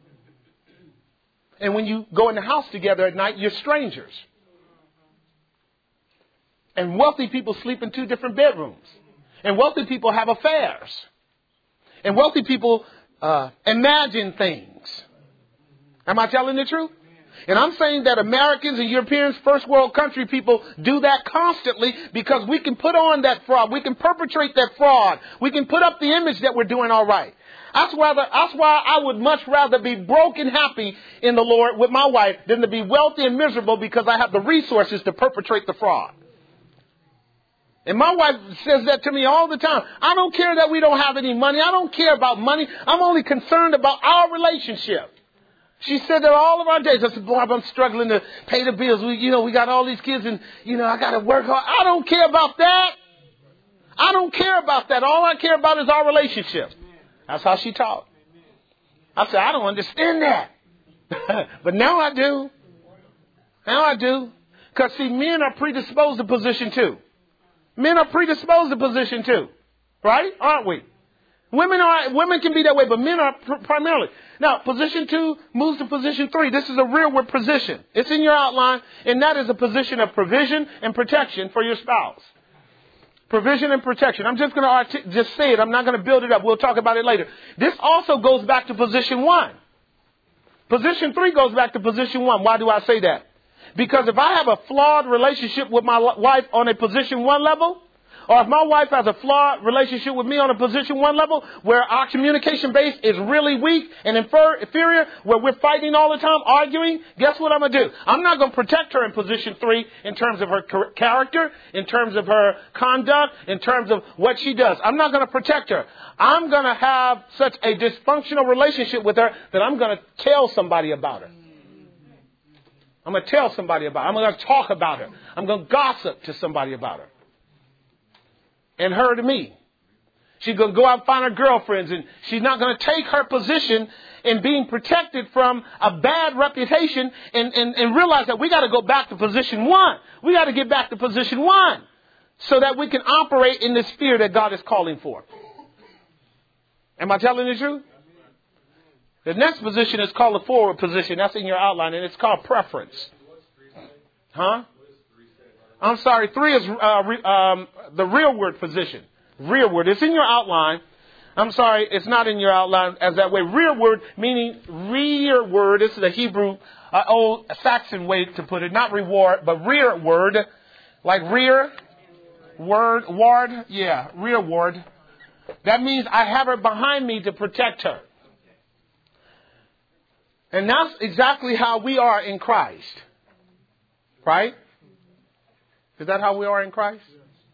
Speaker 1: And when you go in the house together at night, you're strangers. And wealthy people sleep in two different bedrooms. And wealthy people have affairs. And wealthy people uh, imagine things. Am I telling the truth? And I'm saying that Americans and Europeans, first world country people do that constantly because we can put on that fraud. We can perpetrate that fraud. We can put up the image that we're doing all right. That's why, that's why I would much rather be broke and happy in the Lord with my wife than to be wealthy and miserable because I have the resources to perpetrate the fraud. And my wife says that to me all the time. I don't care that we don't have any money. I don't care about money. I'm only concerned about our relationship. She said that all of our days. I said, boy, I'm struggling to pay the bills. We, you know, we got all these kids and, you know, I got to work hard. I don't care about that. I don't care about that. All I care about is our relationship. That's how she talked. I said, I don't understand that. But now I do. Now I do. Because, see, men are predisposed to position two. Men are predisposed to position two. Right? Aren't we? Women are, women can be that way, but men are pr- primarily. Now, position two moves to position three. This is a rearward position. It's in your outline, and that is a position of provision and protection for your spouse. Provision and protection. I'm just going to artic- just say it. I'm not going to build it up. We'll talk about it later. This also goes back to position one. Position three goes back to position one. Why do I say that? Because if I have a flawed relationship with my wife on a position one level, or if my wife has a flawed relationship with me on a position one level where our communication base is really weak and infer- inferior, where we're fighting all the time, arguing, guess what I'm going to do? I'm not going to protect her in position three in terms of her char- character, in terms of her conduct, in terms of what she does. I'm not going to protect her. I'm going to have such a dysfunctional relationship with her that I'm going to tell somebody about her. I'm going to tell somebody about her. I'm going to talk about her. I'm going to gossip to somebody about her. And her to me. She's going to go out and find her girlfriends, and she's not going to take her position in being protected from a bad reputation and, and, and realize that we got to go back to position one. We got to get back to position one. so that we can operate in the sphere that God is calling for. Am I telling the truth? The next position is called the forward position. That's in your outline, and it's called preference. Huh? I'm sorry. Three is uh, re, um, the rearward position. Rearward. It's in your outline. I'm sorry. It's not in your outline as that way. Rearward, meaning rearward. This is the Hebrew, uh, old Saxon way to put it. Not reward, but rearward. Like rear, word, ward. Yeah, rearward. That means I have her behind me to protect her. And that's exactly how we are in Christ. Right? Is that how we are in Christ?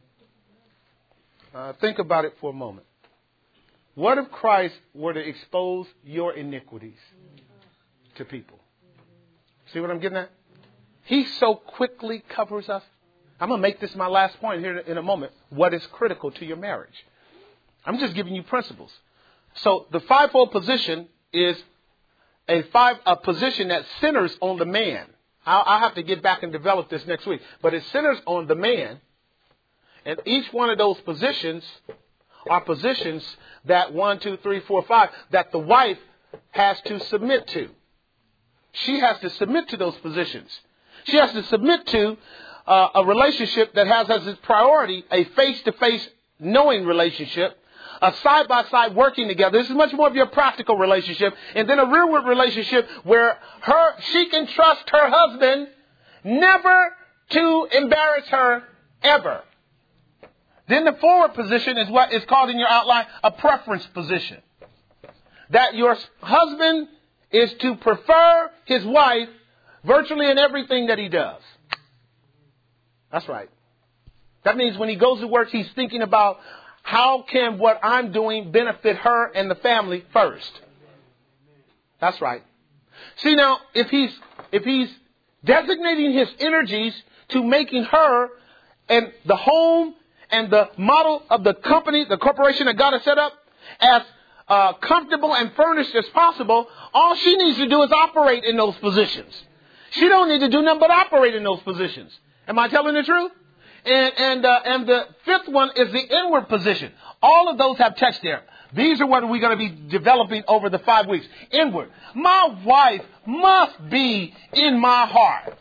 Speaker 1: Uh, think about it for a moment. What if Christ were to expose your iniquities to people? See what I'm getting at? He so quickly covers us. I'm going to make this my last point here in a moment. What is critical to your marriage? I'm just giving you principles. So the fivefold position is a five a position that centers on the man. I'll, I'll have to get back and develop this next week. But it centers on the man. And each one of those positions are positions that one, two, three, four, five, that the wife has to submit to. She has to submit to those positions. She has to submit to uh, a relationship that has as its priority a face-to-face knowing relationship, a side-by-side working together. This is much more of your practical relationship. And then a rearward relationship where her she can trust her husband never to embarrass her ever. Then the forward position is what is called in your outline a preference position. That your husband is to prefer his wife virtually in everything that he does. That's right. That means when he goes to work, he's thinking about how can what I'm doing benefit her and the family first. That's right. See now, if he's if he's designating his energies to making her and the home and the model of the company, the corporation that God has set up, as uh, comfortable and furnished as possible, all she needs to do is operate in those positions. She don't need to do nothing but operate in those positions. Am I telling the truth? And and uh, and the fifth one is the inward position. All of those have text there. These are what we're going to be developing over the five weeks. Inward. My wife must be in my heart.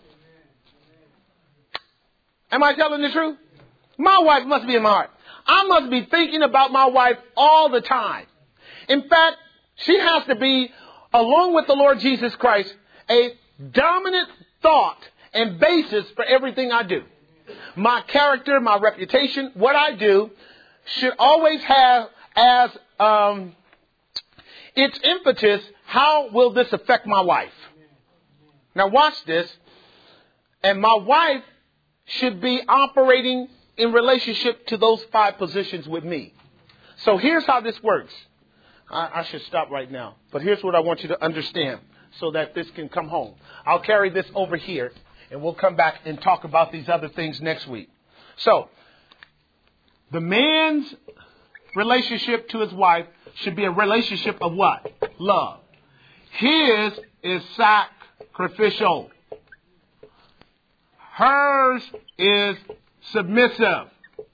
Speaker 1: Am I telling the truth? My wife must be in my heart. I must be thinking about my wife all the time. In fact, she has to be, along with the Lord Jesus Christ, a dominant thought and basis for everything I do. My character, my reputation, what I do should always have as um, its impetus, how will this affect my wife? Now watch this. And my wife should be operating in relationship to those five positions with me. So here's how this works. I, I should stop right now. But here's what I want you to understand so that this can come home. I'll carry this over here and we'll come back and talk about these other things next week. So the man's relationship to his wife should be a relationship of what? Love. His is sacrificial. Hers is submissive.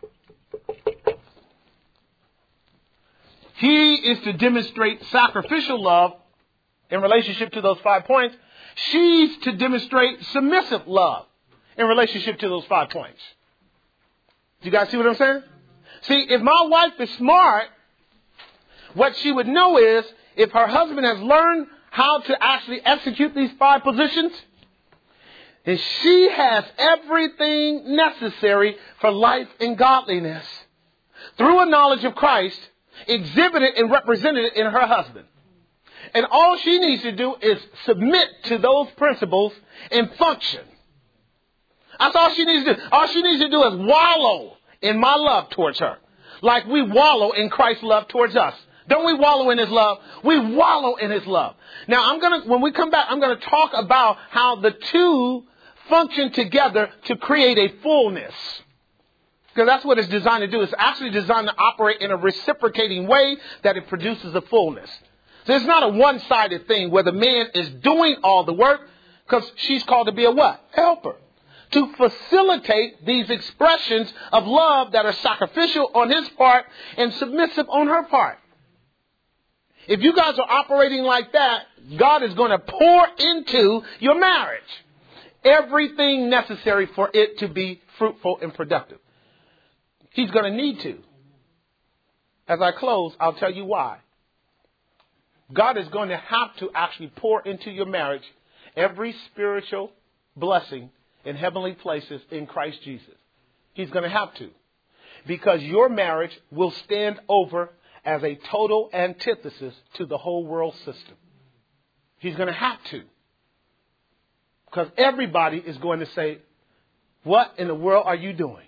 Speaker 1: He is to demonstrate sacrificial love in relationship to those five points. She's to demonstrate submissive love in relationship to those five points. Do you guys see what I'm saying? See, if my wife is smart, what she would know is if her husband has learned how to actually execute these five positions, and she has everything necessary for life and godliness through a knowledge of Christ, exhibited and represented in her husband. And all she needs to do is submit to those principles and function. That's all she needs to do. All she needs to do is wallow in my love towards her, like we wallow in Christ's love towards us. Don't we wallow in his love? We wallow in his love. Now, I'm going to, when we come back, I'm going to talk about how the two function together to create a fullness. Because that's what it's designed to do. It's actually designed to operate in a reciprocating way that it produces a fullness. So it's not a one-sided thing where the man is doing all the work, because she's called to be a what? Helper. to facilitate these expressions of love that are sacrificial on his part and submissive on her part. If you guys are operating like that, God is going to pour into your marriage everything necessary for it to be fruitful and productive. He's going to need to. As I close, I'll tell you why. God is going to have to actually pour into your marriage every spiritual blessing in heavenly places in Christ Jesus. He's going to have to. Because your marriage will stand over as a total antithesis to the whole world system. He's going to have to. Because everybody is going to say, what in the world are you doing?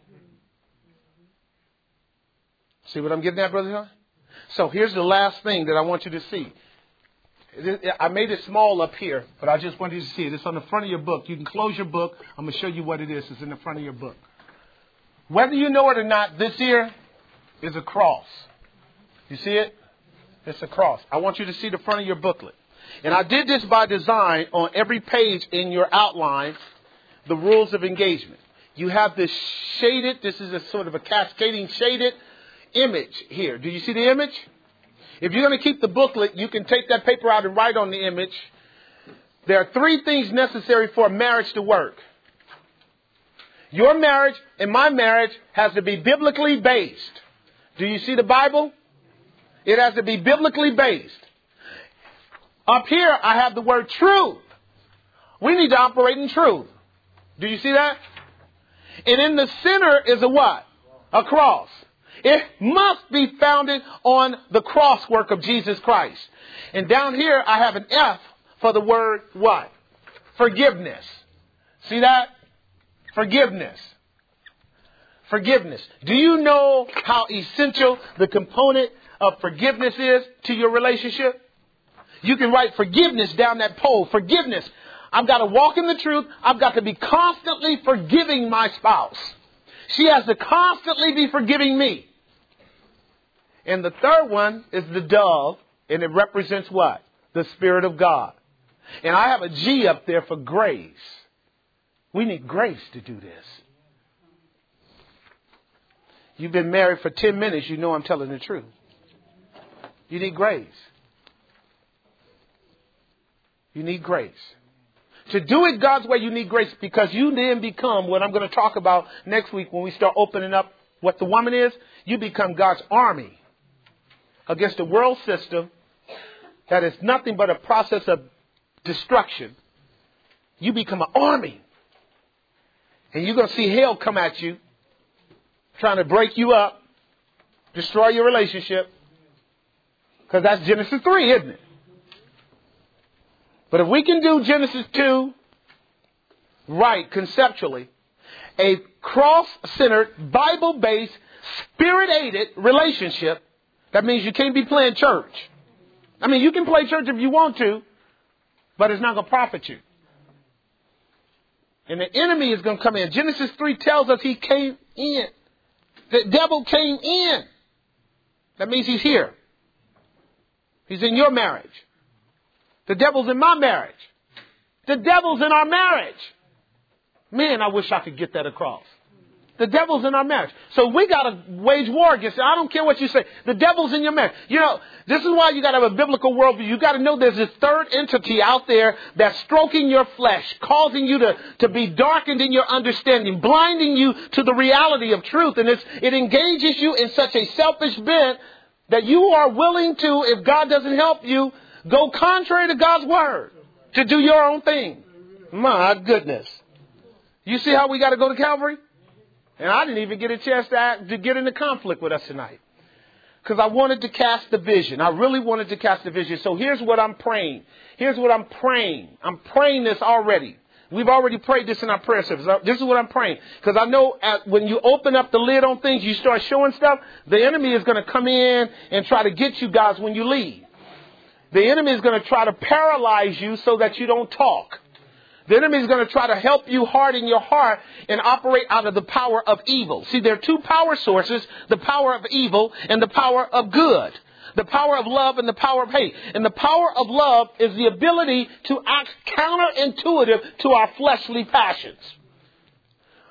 Speaker 1: See what I'm getting at, Brother John? So here's the last thing that I want you to see. I made it small up here, but I just want you to see it. It's on the front of your book. You can close your book. I'm going to show you what it is. It's in the front of your book. Whether you know it or not, this here is a cross. You see it? It's a cross. I want you to see the front of your booklet. And I did this by design on every page in your outline, the rules of engagement. You have this shaded, this is a sort of a cascading shaded image here. Do you see the image? If you're going to keep the booklet, you can take that paper out and write on the image. There are three things necessary for a marriage to work. Your marriage and my marriage has to be biblically based. Do you see the Bible? It has to be biblically based. Up here, I have the word truth. We need to operate in truth. Do you see that? And in the center is a what? A cross. It must be founded on the cross work of Jesus Christ. And down here, I have an F for the word what? Forgiveness. See that? Forgiveness. Forgiveness. Do you know how essential the component of forgiveness is to your relationship? You can write forgiveness down that pole. Forgiveness. I've got to walk in the truth. I've got to be constantly forgiving my spouse. She has to constantly be forgiving me. And the third one is the dove, and it represents what? The Spirit of God. And I have a G up there for grace. We need grace to do this. You've been married for ten minutes, you know I'm telling the truth. You need grace. You need grace. To do it God's way, you need grace, because you then become what I'm going to talk about next week when we start opening up what the woman is. You become God's army against a world system that is nothing but a process of destruction. You become an army. And you're going to see hell come at you, trying to break you up, destroy your relationship. Because that's Genesis three, isn't it? But if we can do Genesis two right conceptually, a cross-centered, Bible-based, Spirit-aided relationship, that means you can't be playing church. I mean, you can play church if you want to, but it's not going to profit you. And the enemy is going to come in. Genesis three tells us he came in. The devil came in. That means he's here. He's in your marriage. The devil's in my marriage. The devil's in our marriage. Man, I wish I could get that across. The devil's in our marriage. So we got to wage war against it. I don't care what you say. The devil's in your marriage. You know, this is why you got to have a biblical worldview. You got to know there's this third entity out there that's stroking your flesh, causing you to, to be darkened in your understanding, blinding you to the reality of truth. And it's, it engages you in such a selfish bent that you are willing to, if God doesn't help you, go contrary to God's word to do your own thing. My goodness. You see how we got to go to Calvary? And I didn't even get a chance to, act, to get into conflict with us tonight. Because I wanted to cast the vision. I really wanted to cast the vision. So here's what I'm praying. Here's what I'm praying. I'm praying this already. We've already prayed this in our prayer service. This is what I'm praying. Because I know at, when you open up the lid on things, you start showing stuff, the enemy is going to come in and try to get you guys when you leave. The enemy is going to try to paralyze you so that you don't talk. The enemy is going to try to help you harden your heart and operate out of the power of evil. See, there are two power sources, the power of evil and the power of good. The power of love and the power of hate. And the power of love is the ability to act counterintuitive to our fleshly passions.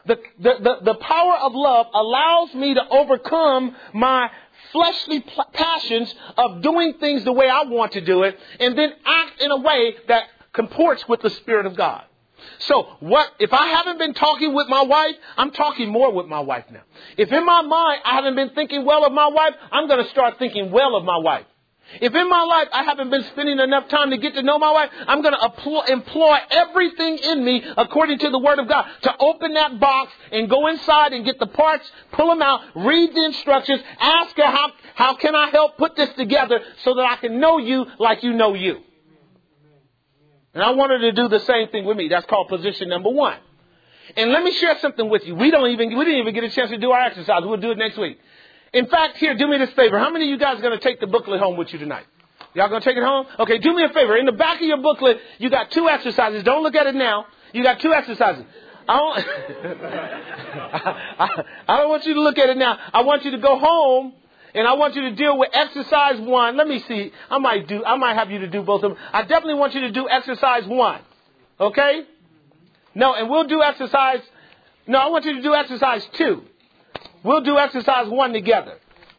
Speaker 1: The, the, the, the power of love allows me to overcome my fleshly pl- passions of doing things the way I want to do it, and then act in a way that comports with the Spirit of God. So what, if I haven't been talking with my wife, I'm talking more with my wife now. If in my mind I haven't been thinking well of my wife, I'm going to start thinking well of my wife. If in my life I haven't been spending enough time to get to know my wife, I'm going to employ everything in me according to the Word of God to open that box and go inside and get the parts, pull them out, read the instructions, ask her how, how can I help put this together so that I can know you like you know you. And I want her to do the same thing with me. That's called position number one. And let me share something with you. We don't even, we didn't even get a chance to do our exercise. We'll do it next week. In fact, here, do me this favor. How many of you guys are going to take the booklet home with you tonight? Y'all going to take it home? Okay, do me a favor. In the back of your booklet, you got two exercises. Don't look at it now. You got two exercises. I don't, I, I don't want you to look at it now. I want you to go home, and I want you to deal with exercise one. Let me see. I might do. I might have you to do both of them. I definitely want you to do exercise one. Okay? No, and we'll do exercise. No, I want you to do exercise two. We'll do exercise one together.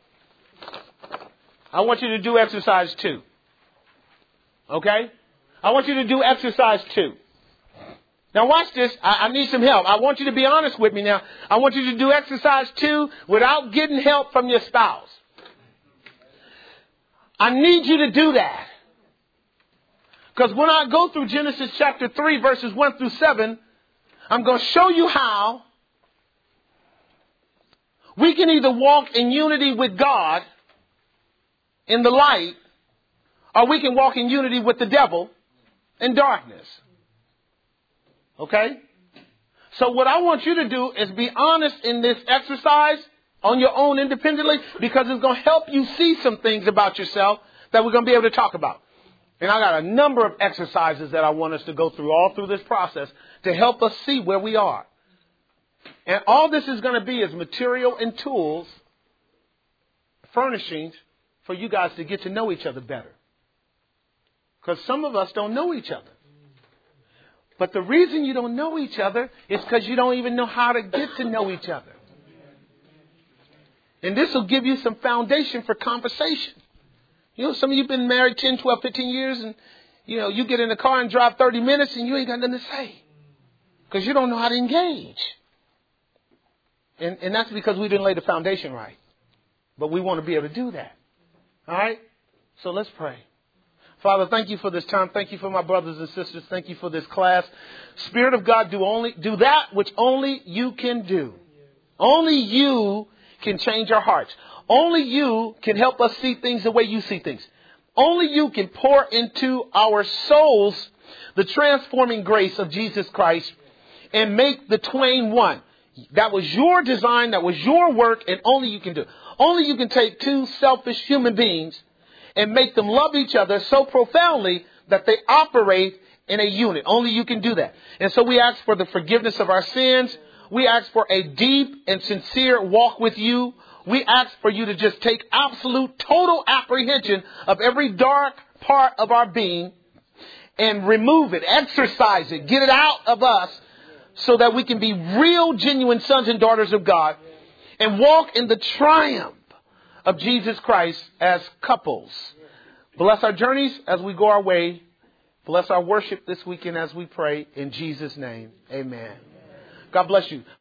Speaker 1: I want you to do exercise two. Okay? I want you to do exercise two. Now watch this. I, I need some help. I want you to be honest with me now. I want you to do exercise two without getting help from your spouse. I need you to do that. Because when I go through Genesis chapter three, verses one through seven, I'm going to show you how we can either walk in unity with God in the light, or we can walk in unity with the devil in darkness. Okay? So what I want you to do is be honest in this exercise on your own independently, because it's going to help you see some things about yourself that we're going to be able to talk about. And I got a number of exercises that I want us to go through all through this process to help us see where we are. And all this is going to be is material and tools, furnishings for you guys to get to know each other better. Because some of us don't know each other. But the reason you don't know each other is because you don't even know how to get to know each other. And this will give you some foundation for conversation. You know, some of you have been married ten, twelve, fifteen years, and, you know, you get in the car and drive thirty minutes and you ain't got nothing to say. Because you don't know how to engage. And, and that's because we didn't lay the foundation right. But we want to be able to do that. All right? So let's pray. Father, thank you for this time. Thank you for my brothers and sisters. Thank you for this class. Spirit of God, do only do that which only you can do. Only you can change our hearts. Only you can help us see things the way you see things. Only you can pour into our souls the transforming grace of Jesus Christ and make the twain one. That was your design. That was your work. And only you can do it. Only you can take two selfish human beings and make them love each other so profoundly that they operate in a unit. Only you can do that. And so we ask for the forgiveness of our sins. We ask for a deep and sincere walk with you. We ask for you to just take absolute, total apprehension of every dark part of our being and remove it, exorcise it, get it out of us so that we can be real, genuine sons and daughters of God and walk in the triumph of Jesus Christ as couples. Bless our journeys as we go our way. Bless our worship this weekend as we pray. In Jesus' name, amen. God bless you.